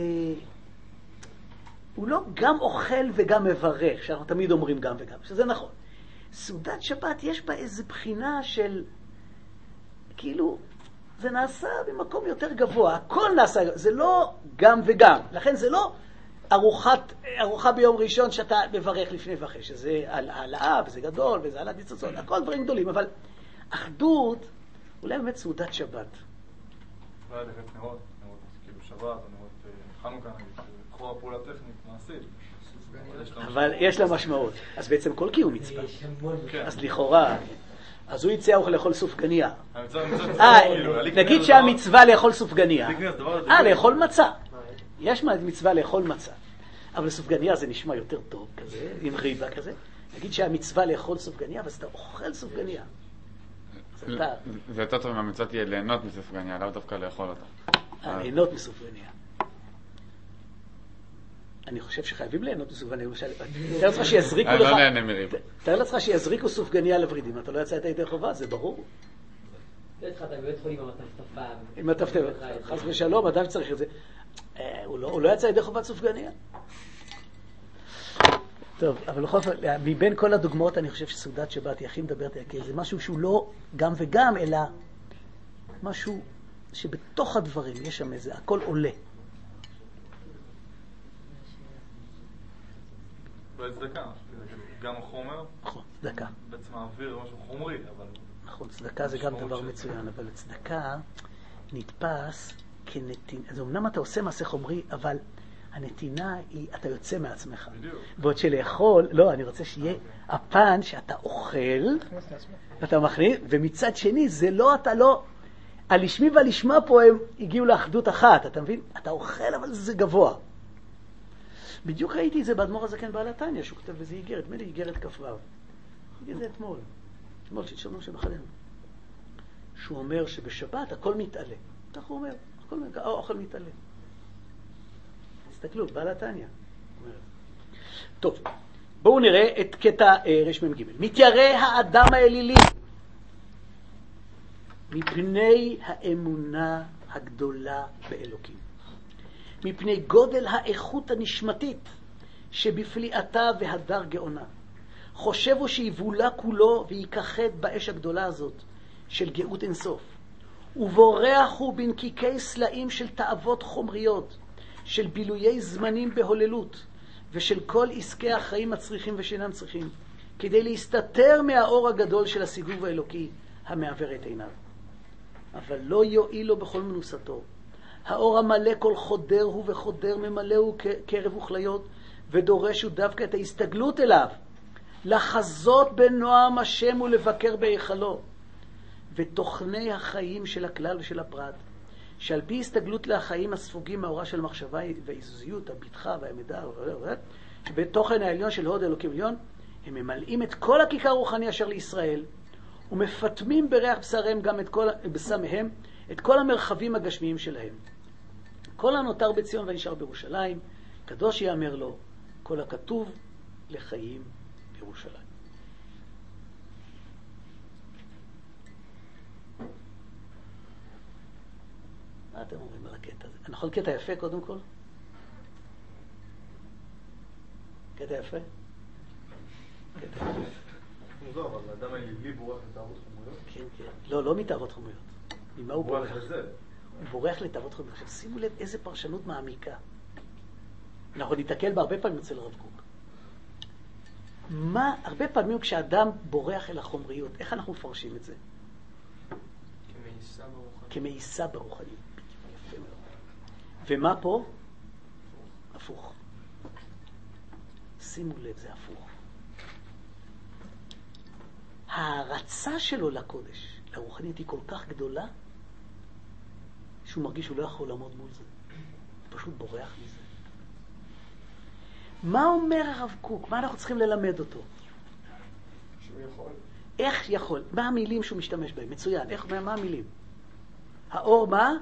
הוא לא גם אוכל וגם מברך, שאנחנו תמיד אומרים גם וגם, שזה נכון. סעודת שבת יש בה איזו בחינה של, כאילו, זה נעשה במקום יותר גבוה, הכל נעשה, זה לא גם וגם, לכן זה לא ארוחה ביום ראשון שאתה מברך לפני ואחרי, שזה העלאה וזה גדול וזה העלאת ניצוצות, הכל דברים גדולים, אבל אחדות, אולי באמת סעודת שבת. אולי דרך נרות, כאילו שבת, נרות חנוכה, לכאורה פעולה טכנית, מעשית. אבל יש לה משמעות. אז בעצם כל קיום מצווה. אז לכאורה, אז הוא יצא אוכל לאכול סופגניה. נגיד שהמצווה לאכול סופגניה. לאכול מצה. יש מצווה לאכול מצה. אבל סופגניה זה נשמע יותר טוב כזה, עם ריבה כזה. נגיד שהמצווה לאכול סופגניה, אז אתה אוכל סופגניה. זה יותר טוב אם המצווה תהיה ליהנות מסופגניה, לא דווקא לאכול אותה. ליהנות מסופגניה. אני חושב שחייבים ליהנות מסופגניה. תאר לעצמך שיזריקו לך... אני לא נהנה מריבה. תאר לעצמך שיזריקו סופגניה לוורידים. אתה לא יצאת ידי חובה, זה ברור. לא התחלת בבית חולים עם הטפטפה. עם הטפטפה. חס ושלום, אדם שצריך את זה. הוא לא יצא ידי חובת סופגניה. טוב, אבל בכל זאת, מבין כל הדוגמאות אני חושב שסעודת שבת היא הכי מדברת, כי זה משהו שהוא לא גם וגם, אלא משהו שבתוך הדברים יש שם איזה, הכל עולה. צדקה, גם החומר. נכון, צדקה. בעצם האוויר, משהו חומרי, אבל... נכון, צדקה זה גם דבר מצוין, אבל צדקה נתפס כנתינה. אז אמנם אתה עושה מעשה חומרי, אבל הנתינה היא, אתה יוצא מעצמך. בעוד שלאכול, לא, אני רוצה שיהיה הפן שאתה אוכל, ואתה מכניס, ומצד שני, זה לא, אתה לא, הלשמי והלשמה פה הם הגיעו לאחדות אחת, אתה מבין? אתה אוכל, אבל זה גבוה. בדיוק ראיתי את זה באדמו"ר הזקן בעל התניא, שהוא כתב בזה איגרת, מילא איגרת כ"ו. ראיתי את זה אתמול שלשום שבחדנו. שהוא אומר שבשבת הכל מתעלה. כך הוא אומר, האוכל מתעלה. תסתכלו, בעל התניא. טוב, בואו נראה את קטע רמ"ג. מתיירא האדם האלילי מפני האמונה הגדולה באלוקים. מפני גודל האיכות הנשמתית שבפליאתה והדר גאונה. חושבו שיבולה כולו ויקחד באש הגדולה הזאת של גאות אינסוף. ובורח הוא בנקיקי סלעים של תאוות חומריות, של בילויי זמנים בהוללות, ושל כל עסקי החיים הצריכים ושאינם צריכים, כדי להסתתר מהאור הגדול של הסיבוב האלוקי המעבר את עיניו. אבל לא יועיל לו בכל מנוסתו. האור המלא כל חודר הוא וחודר ממלא הוא קרב וכליות, ודורש הוא דווקא את ההסתגלות אליו, לחזות בנועם השם ולבקר בהיכלו. ותוכני החיים של הכלל ושל הפרט, שעל פי הסתגלות לחיים הספוגים מהאורה של מחשבה והעזוזיות, הביטחה והמידע, שבתוכן העליון של הוד אלוקים עליון, הם ממלאים את כל הכיכר הרוחני אשר לישראל, ומפתמים בריח בשריהם גם בסמיהם את כל המרחבים הגשמיים שלהם. כל הנותר בציון ונשאר בירושלים, קדוש יאמר לו, כל הכתוב לחיים בירושלים. מה אתם אומרים על הקטע הזה? נכון, קטע יפה קודם כל? קטע יפה? קטע יפה. מוזר, אבל האדם האלילי בורח לתאוות חומריות? כן, כן. לא מתאוות חומריות. ממה הוא בורח? לזה. הוא בורח לתאוות חומריות. עכשיו שימו לב איזה פרשנות מעמיקה. אנחנו ניתקל בהרבה פעמים אצל הרב קוק. הרבה פעמים כשאדם בורח אל החומריות, איך אנחנו מפרשים את זה? כמאיסה ברוחניות. כמאיסה ברוחניות. יפה מאוד. ומה פה? הפוך. שימו לב, זה הפוך. ההרצה שלו לקודש, לרוחנית, היא כל כך גדולה, שהוא מרגיש שהוא לא יכול לעמוד מול זה. הוא פשוט בורח מזה. מה אומר הרב קוק? מה אנחנו צריכים ללמד אותו? שהוא יכול. איך יכול? מה המילים שהוא משתמש בהם? מצוין. מה המילים? האור מה?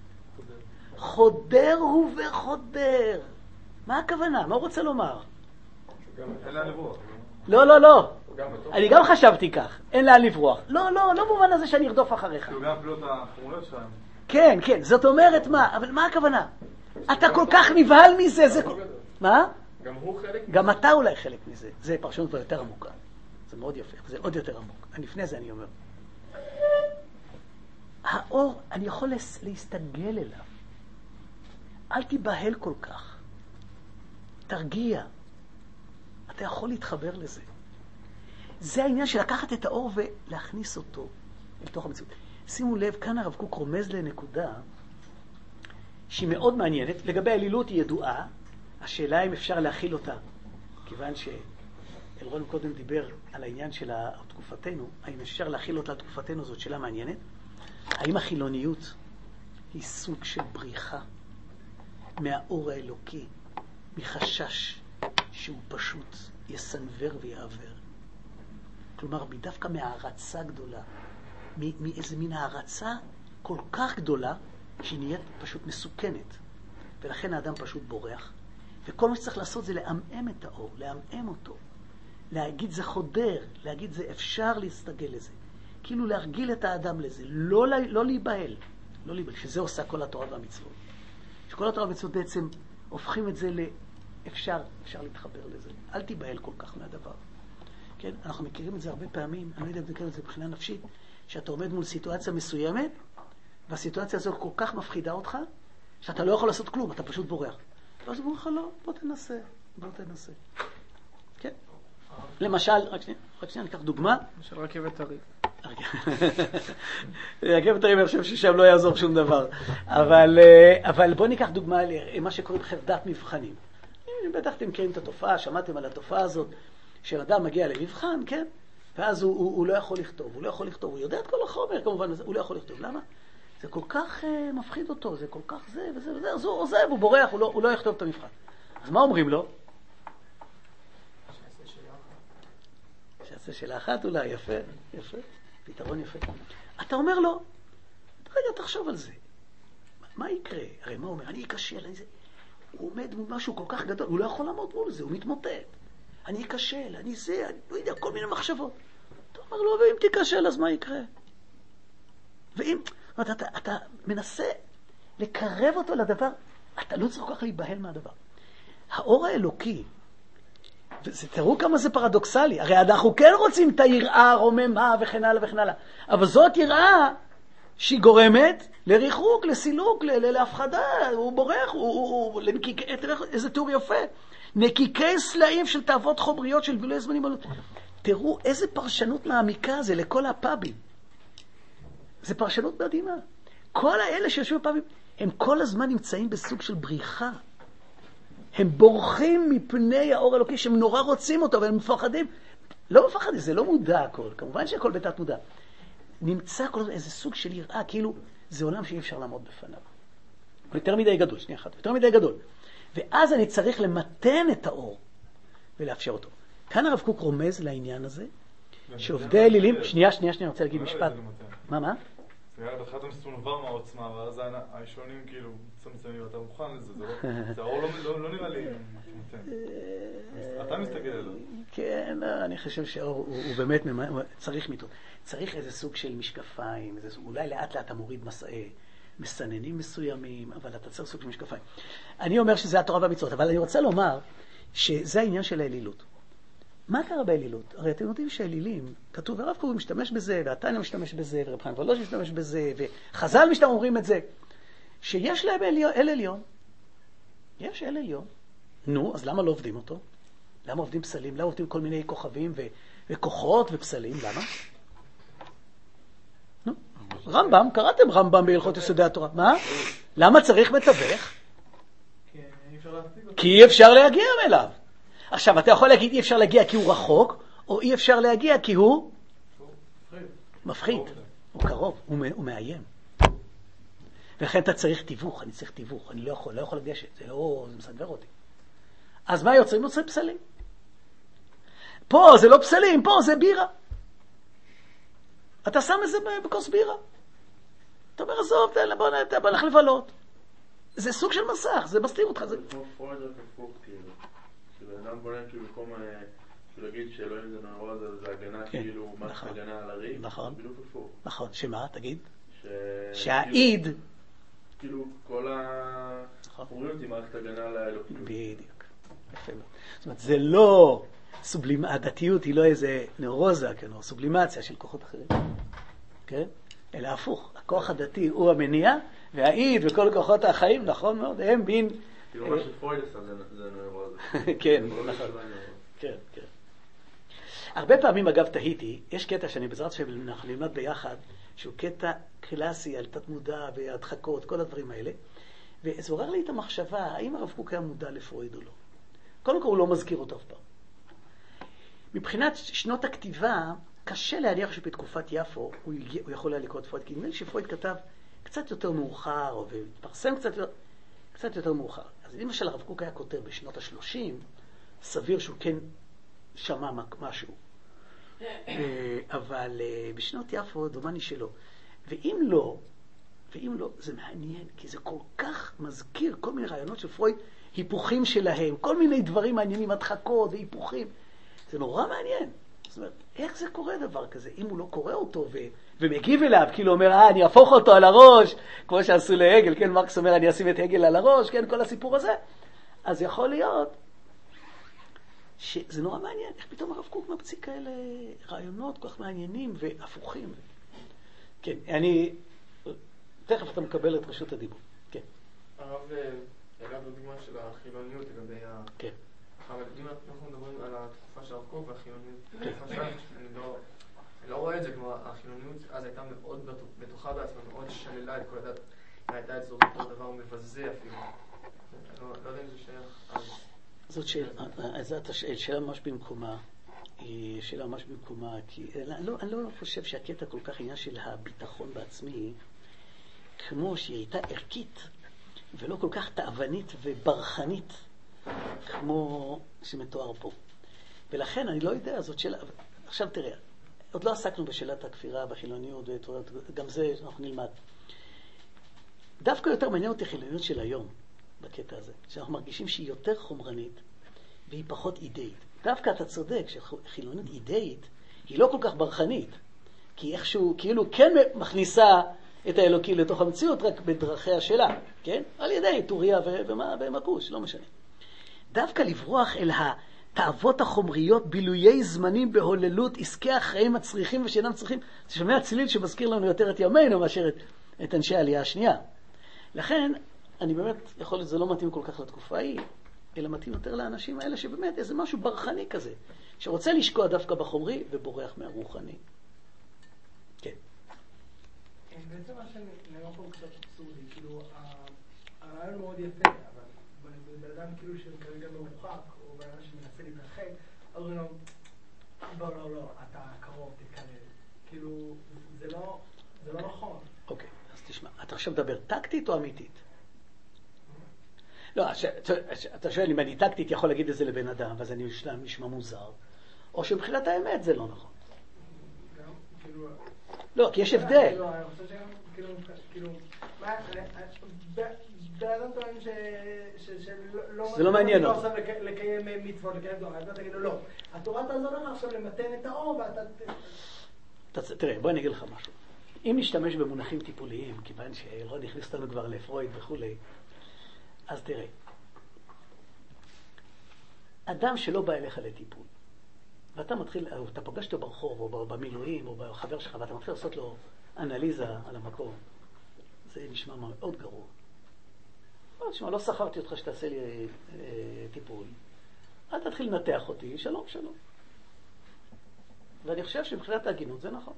חודר הוא וחודר. מה הכוונה? מה הוא רוצה לומר? אין לאן לברוח. לא. אני גם חשבתי כך. אין לאן לברוח. לא במובן הזה שאני ארדוף אחריך. שהוא גם פלוט החומריות שלהם. כן. זאת אומרת מה? אבל מה הכוונה? אתה כל כך נבהל מזה. מה? גם הוא חלק מזה. גם אתה אולי חלק מזה. זה פרשנות כבר יותר עמוקה. זה מאוד יפה. זה עוד יותר עמוק. לפני זה אני אומר. האור, אני יכול להסתגל אליו. אל תיבהל כל כך. תרגיע. אתה יכול להתחבר לזה. זה העניין של לקחת את האור ולהכניס אותו לתוך המציאות. שימו לב, כאן הרב קוק רומז לנקודה שהיא מאוד מעניינת. לגבי האלילות היא ידועה. השאלה אם אפשר להכיל אותה. כיוון שאלרון קודם דיבר על העניין של תקופתנו, האם אפשר להכיל אותה תקופתנו, זאת שאלה מעניינת. האם החילוניות היא סוג של בריחה מהאור האלוקי, מחשש שהוא פשוט יסנבר ויעבר? כלומר, דווקא מהערצה גדולה, מאיזה מין הערצה כל כך גדולה, שהיא נהיית פשוט מסוכנת. ולכן האדם פשוט בורח. וכל מה שצריך לעשות זה לעמעם את האור, לעמעם אותו. להגיד זה חודר, להגיד זה אפשר להסתגל לזה. כאילו להרגיל את האדם לזה, לא להיבהל. לא להיבהל, שזה עושה כל התורה והמצוות. שכל התורה והמצוות בעצם הופכים את זה לאפשר להתחבר לזה. אל תיבהל כל כך מהדבר. כן? אנחנו מכירים את זה הרבה פעמים, אני לא יודע אם מכיר את זה מבחינה נפשית, שאתה עומד מול סיטואציה מסוימת, והסיטואציה הזאת כל כך מפחידה אותך, שאתה לא יכול לעשות כלום, אתה פשוט בורח. ואז הוא אומר לך, לא, בוא תנסה. כן. למשל, רק שנייה, ניקח דוגמה. של רכבת הרים. רכבת הרים, אני חושב ששם לא יעזור שום דבר. אבל בואו ניקח דוגמה למה שקוראים חרדת מבחנים. בטח אתם מכירים את התופעה, שמעתם על התופעה הזאת, של אדם מגיע למבחן, כן? ואז הוא לא יכול לכתוב, הוא יודע את כל החומר כמובן, הוא לא יכול לכתוב. למה? זה כל כך מפחיד אותו, זה כל כך זה וזה וזה, אז הוא עוזב, הוא בורח, הוא לא יכתוב את המבחן. אז מה אומרים לו? שעשה שאלה אחת אולי, יפה, פתרון יפה. אתה אומר לו, רגע, תחשוב על זה. מה יקרה? הרי מה הוא אומר? אני אקשל, הוא עומד מול משהו כל כך גדול, הוא לא יכול לעמוד מול זה, הוא מתמוטט. אני אקשל, אני לא יודע, כל מיני מחשבות. אתה אומר לו, ואם תקשל, אז מה יקרה? ואם, אתה מנסה לקרב אותו לדבר, אתה לא צריך כל כך להיבהל מהדבר. האור האלוקי, תראו כמה זה פרדוקסלי, הרי אנחנו כן רוצים את היראה רוממה וכן הלאה וכן הלאה, אבל זאת יראה שהיא גורמת לריחוק, לסילוק, להפחדה, הוא בורח, איזה תיאור יפה, נקיקי סלעים של תאוות חומריות של בילוי זמנים. תראו איזה פרשנות מעמיקה זה לכל הפאבים. זה פרשנות מדהימה. כל האלה שיושבים בפאבים, הם כל הזמן נמצאים בסוג של בריחה. הם בורחים מפני האור האלוקי שהם נורא רוצים אותו, והם מפחדים. לא מפחדים, זה לא מודע הכל. כמובן שהכל בתת מודע. נמצא כל הזמן איזה סוג של יראה, כאילו זה עולם שאי אפשר לעמוד בפניו. הוא יותר מדי גדול, שנייה אחת, יותר מדי גדול. ואז אני צריך למתן את האור ולאפשר אותו. כאן הרב קוק רומז לעניין הזה, שעובדי אלילים, שנייה, אני רוצה להגיד משפט. מה? זה היה בתחילת המסתום עבר מהעוצמה, ואז הישונים כאילו צמצמים, ואתה מוכן לזה, זה האור לא נראה לי מתן. אתה מסתכל עליו. כן, אני חושב שהאור הוא באמת צריך מיתון. צריך איזה סוג של משקפיים, אולי לאט לאט אתה מוריד מסננים מסוימים, אבל אתה צריך סוג של משקפיים. אני אומר שזה התורה והמצוות, אבל אני רוצה לומר שזה העניין של האלילות. מה קרה באלילות? הרי אתם יודעים שהאלילים, כתוב, הרב קוק משתמש בזה, והתניא משתמש בזה, ורב חיים ולוז'ין משתמש בזה, וחז"ל אומרים את זה, שיש להם אל עליון. יש אל עליון. נו, אז למה לא עובדים אותו? למה עובדים פסלים? למה עובדים כל מיני כוכבים וכוחות ופסלים? למה? נו, רמב"ם, קראתם רמב"ם בהלכות יסודי התורה. מה? למה צריך מתווך? כי אי אפשר להגיע אליו. עכשיו, אתה יכול להגיד אי אפשר להגיע כי הוא רחוק, או אי אפשר להגיע כי הוא מפחיד. הוא קרוב, הוא מאיים. ולכן אתה צריך תיווך, אני צריך תיווך, אני לא יכול לגשת, זה מסנבר אותי. אז מה יוצרים? יוצרים פסלים. פה זה לא פסלים, פה זה בירה. אתה שם את זה בכוס בירה. אתה אומר, עזוב, בוא נלך לבלות. זה סוג של מסך, זה מסתיר אותך. פה זה כפוך, כאילו. שבאדם בונה כאילו במקום להגיד שאלוהים זה נורא, זה הגנה כאילו, מערכת הגנה על הריק. נכון. בדיוק הפוך. נכון, שמה? תגיד? שהעיד... כאילו כל החומריות היא מערכת הגנה על האלוקים. בדיוק. יפה מאוד. זאת אומרת, זה לא... הדתיות היא לא איזה נורוזה, או סובלימציה של כוחות אחרים. כן? אלא הפוך. הכוח הדתי הוא המניע, והעיד וכל כוחות החיים, נכון מאוד, הם בין... כאילו מה שפרויד עשה זה נורוזה. כן, נכון. כן, כן. הרבה פעמים, אגב, תהיתי, יש קטע שאני בעזרת השם אנחנו נלמד ביחד, שהוא קטע קלאסי על תת-מודע והדחקות, כל הדברים האלה, וזה עורר לי את המחשבה, האם הרב קוק היה מודע לפרויד או לא. קודם כל הוא לא מזכיר אותו אף פעם. מבחינת שנות הכתיבה, קשה להניח שבתקופת יפו הוא יכול היה לקרוא את פרויד, כי נדמה לי שפרויד כתב קצת יותר מאוחר, ופרסם קצת יותר מאוחר. אז אם למשל הרב קוק היה כותב בשנות ה-30, סביר שהוא כן שמע משהו. אבל בשנות יפו דומני שלא. ואם לא, זה מעניין, כי זה כל כך מזכיר כל מיני רעיונות של פרויד, היפוכים שלהם, כל מיני דברים מעניינים, הדחקות והיפוכים. זה נורא מעניין. זאת אומרת, איך זה קורה דבר כזה? אם הוא לא קורא אותו ומגיב אליו, כאילו אומר, אני אהפוך אותו על הראש, כמו שעשו להגל, כן, מרקס אומר, אני אשים את הגל על הראש, כן, כל הסיפור הזה. אז יכול להיות שזה נורא מעניין. איך פתאום הרב קוק ממציא כאלה רעיונות כל כך מעניינים והפוכים? כן, תכף אתה מקבל את רשות הדיבור. כן. הרב, אגב, דוגמה של החילוניות לגבי כן. אבל אם אנחנו מדברים על התקופה של הרב קוק והחילוניות, אני אני לא רואה את זה, כמו החילוניות אז הייתה מאוד בטוחה בעצמה, מאוד שלילה את כל הדת, והייתה אצלו אותו דבר מבזה אפילו. לא יודע אם זה שייך אז. זאת שאלה ממש במקומה. היא שאלה ממש במקומה, כי אני לא חושב שהקטע כל כך עניין של הביטחון בעצמי, כמו שהיא הייתה ערכית, ולא כל כך תאוונית וברחנית, כמו שמתואר פה. ולכן אני לא יודע, זאת שאלה, עכשיו תראה, עוד לא עסקנו בשאלת הכפירה, בחילוניות, גם זה אנחנו נלמד. דווקא יותר מעניין אותי חילוניות של היום, בקטע הזה, שאנחנו מרגישים שהיא יותר חומרנית, והיא פחות אידאית. דווקא אתה צודק שחילוניות אידאית היא לא כל כך ברחנית, כי איכשהו כאילו כן מכניסה את האלוקי לתוך המציאות רק בדרכיה שלה, כן? על ידי טוריה ומקוש, לא משנה. דווקא לברוח אל התאוות החומריות, בילויי זמנים בהוללות, עסקי החיים הצריכים ושאינם צריכים, זה שומע צליל שמזכיר לנו יותר את ימינו מאשר את אנשי העלייה השנייה. לכן, אני באמת יכול להיות, זה לא מתאים כל כך לתקופה ההיא, אלא מתאים יותר לאנשים האלה שבאמת איזה משהו ברחני כזה, שרוצה לשקוע דווקא בחומרי ובורח מהרוחני. כן. בעצם מה שנראה פה קצת אבסורדי, כאילו, הרעיון מאוד יפה, אבל באדם כאילו שכרגע מרוחק, או באדם שמנסה להתרחק, אז אומרים לו, לא, אתה קרוב, תתקרב. כאילו, זה לא נכון. אוקיי, אז תשמע, אתה עכשיו מדבר טקטית או אמיתית? לא, אתה שואל אם אני טקטית יכול להגיד את זה לבן אדם, אז אני נשמע מוזר, או שמבחינת האמת זה לא נכון. גם, כאילו... לא, כי יש הבדל. לא, אני חושב שגם, כאילו, באדם טוען זה לא מעניין אותו. עכשיו לקיים מצוות, לקיים תורה, אתה תגיד לו, לא. התורה תעזור לך עכשיו למתן את האור, ואתה... תראה, בוא אני אגיד לך משהו. אם נשתמש במונחים טיפוליים, כיוון שלא נכניס אותנו כבר לפרויד וכולי, אז תראה, אדם שלא בא אליך לטיפול, ואתה מתחיל, אתה פוגש אותו ברחוב, או במילואים, או בחבר שלך, ואתה מתחיל לעשות לו אנליזה על המקום, זה נשמע מאוד גרוע. תשמע, לא שכרתי אותך שתעשה לי טיפול. אל תתחיל לנתח אותי, שלום, שלום. ואני חושב שמבחינת ההגינות זה נכון.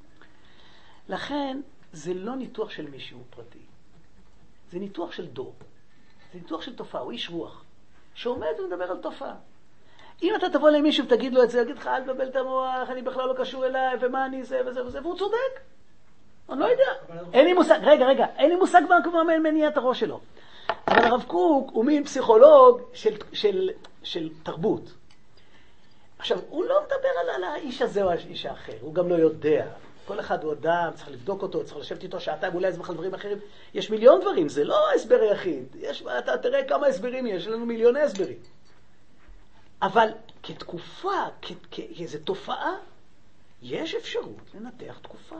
לכן, זה לא ניתוח של מישהו פרטי. זה ניתוח של דור. זה ניתוח של תופעה, הוא איש רוח, שעומד ומדבר על תופעה. אם אתה תבוא למישהו ותגיד לו את זה, יגיד לך, אל תבלבל את המוח, אני בכלל לא קשור אליי, ומה אני זה וזה וזה, והוא צודק. אני לא יודע. אין לי מושג, רגע, אין לי מושג מה מניע את הראש שלו. אבל הרב קוק הוא מין פסיכולוג של תרבות. עכשיו, הוא לא מדבר על האיש הזה או האיש האחר, הוא גם לא יודע. כל אחד הוא אדם, צריך לבדוק אותו, צריך לשבת איתו שעתיים, אולי זה בכלל דברים אחרים. יש מיליון דברים, זה לא הסבר יחיד. אתה תראה כמה הסברים יש לנו מיליוני הסברים. אבל כתקופה, כאיזו תופעה, יש אפשרות לנתח תקופה.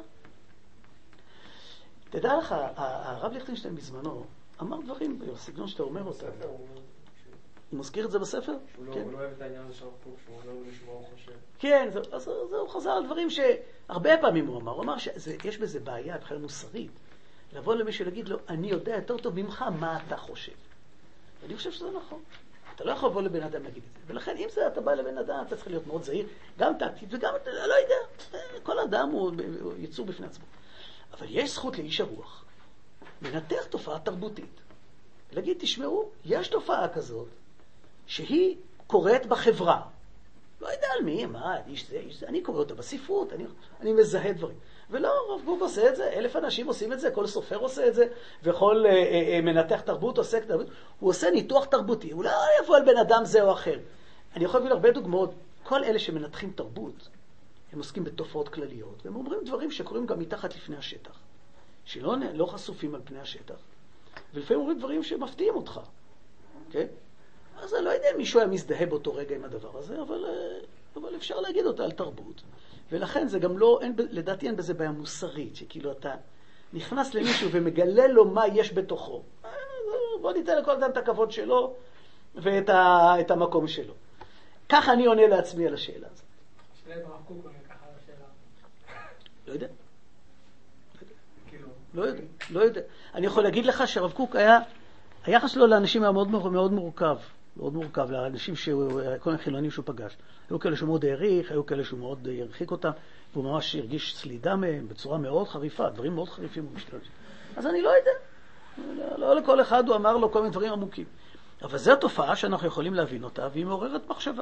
תדע לך, הרב ליכטנשטיין בזמנו אמר דברים בסגנון שאתה אומר אותם. הוא מזכיר את זה בספר? הוא לא אוהב את העניין הזה של הרב קוק, שהוא לא אוהב לשמוע הוא חושב. כן, אז הוא חזר על דברים שהרבה פעמים הוא אמר שיש בזה בעיה בכלל מוסרית. לבוא למישהו ולהגיד לו, אני יודע יותר טוב ממך מה אתה חושב. ואני חושב שזה נכון. אתה לא יכול לבוא לבן אדם להגיד את זה. ולכן אם זה אתה בא לבן אדם, אתה צריך להיות מאוד זהיר, גם טקטית וגם, לא יודע, כל אדם הוא יצור בפני עצמו. אבל יש זכות לאיש הרוח לנתח תופעה תרבותית. להגיד, תשמעו, יש תופעה כזאת שהיא קורית בחברה. לא יודע על מי, מה, איש זה, אני קורא אותה בספרות, אני מזהה דברים. ולא, רב קוק עושה את זה, 1,000 אנשים עושים את זה, כל סופר עושה את זה, וכל מנתח תרבות עושה תרבות. הוא עושה ניתוח תרבותי, הוא לא יבוא על בן אדם זה או אחר. אני יכול להביא הרבה דוגמאות, כל אלה שמנתחים תרבות, הם עוסקים בתופעות כלליות, והם אומרים דברים שקורים גם מתחת לפני השטח, שלא חשופים על פני השטח, ולפעמים אומרים דברים שמפתיעים אותך, כן? אז אני לא יודע אם מישהו היה מזדהה באותו רגע עם הדבר הזה, אבל אפשר להגיד אותה על תרבות. ולכן זה גם לא, לדעתי אין בזה בעיה מוסרית, שכאילו אתה נכנס למישהו ומגלה לו מה יש בתוכו. בוא ניתן לכל אדם את הכבוד שלו ואת המקום שלו. ככה אני עונה לעצמי על השאלה הזאת. שאלה ברב קוק עונה ככה על השאלה. לא יודע. לא יודע. אני יכול להגיד לך שהרב קוק היחס שלו לאנשים היה מאוד מאוד מורכב. מאוד מורכב לאנשים כל מיני חילונים שהוא פגש. היו כאלה שהוא מאוד העריך, היו כאלה שהוא מאוד הרחיק אותם, והוא ממש הרגיש סלידה מהם בצורה מאוד חריפה, דברים מאוד חריפים הוא משתמש. אז אני לא יודע. לא לכל אחד הוא אמר לו כל מיני דברים עמוקים. אבל זו התופעה שאנחנו יכולים להבין אותה, והיא מעוררת מחשבה.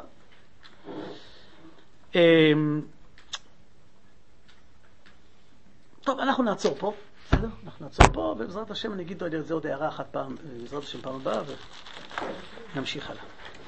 טוב, אנחנו נעצור פה. בסדר? אנחנו נעצור פה, ובעזרת השם אני אגיד את זה עוד הערה אחת פעם, בעזרת השם פעם הבאה, ונמשיך הלאה.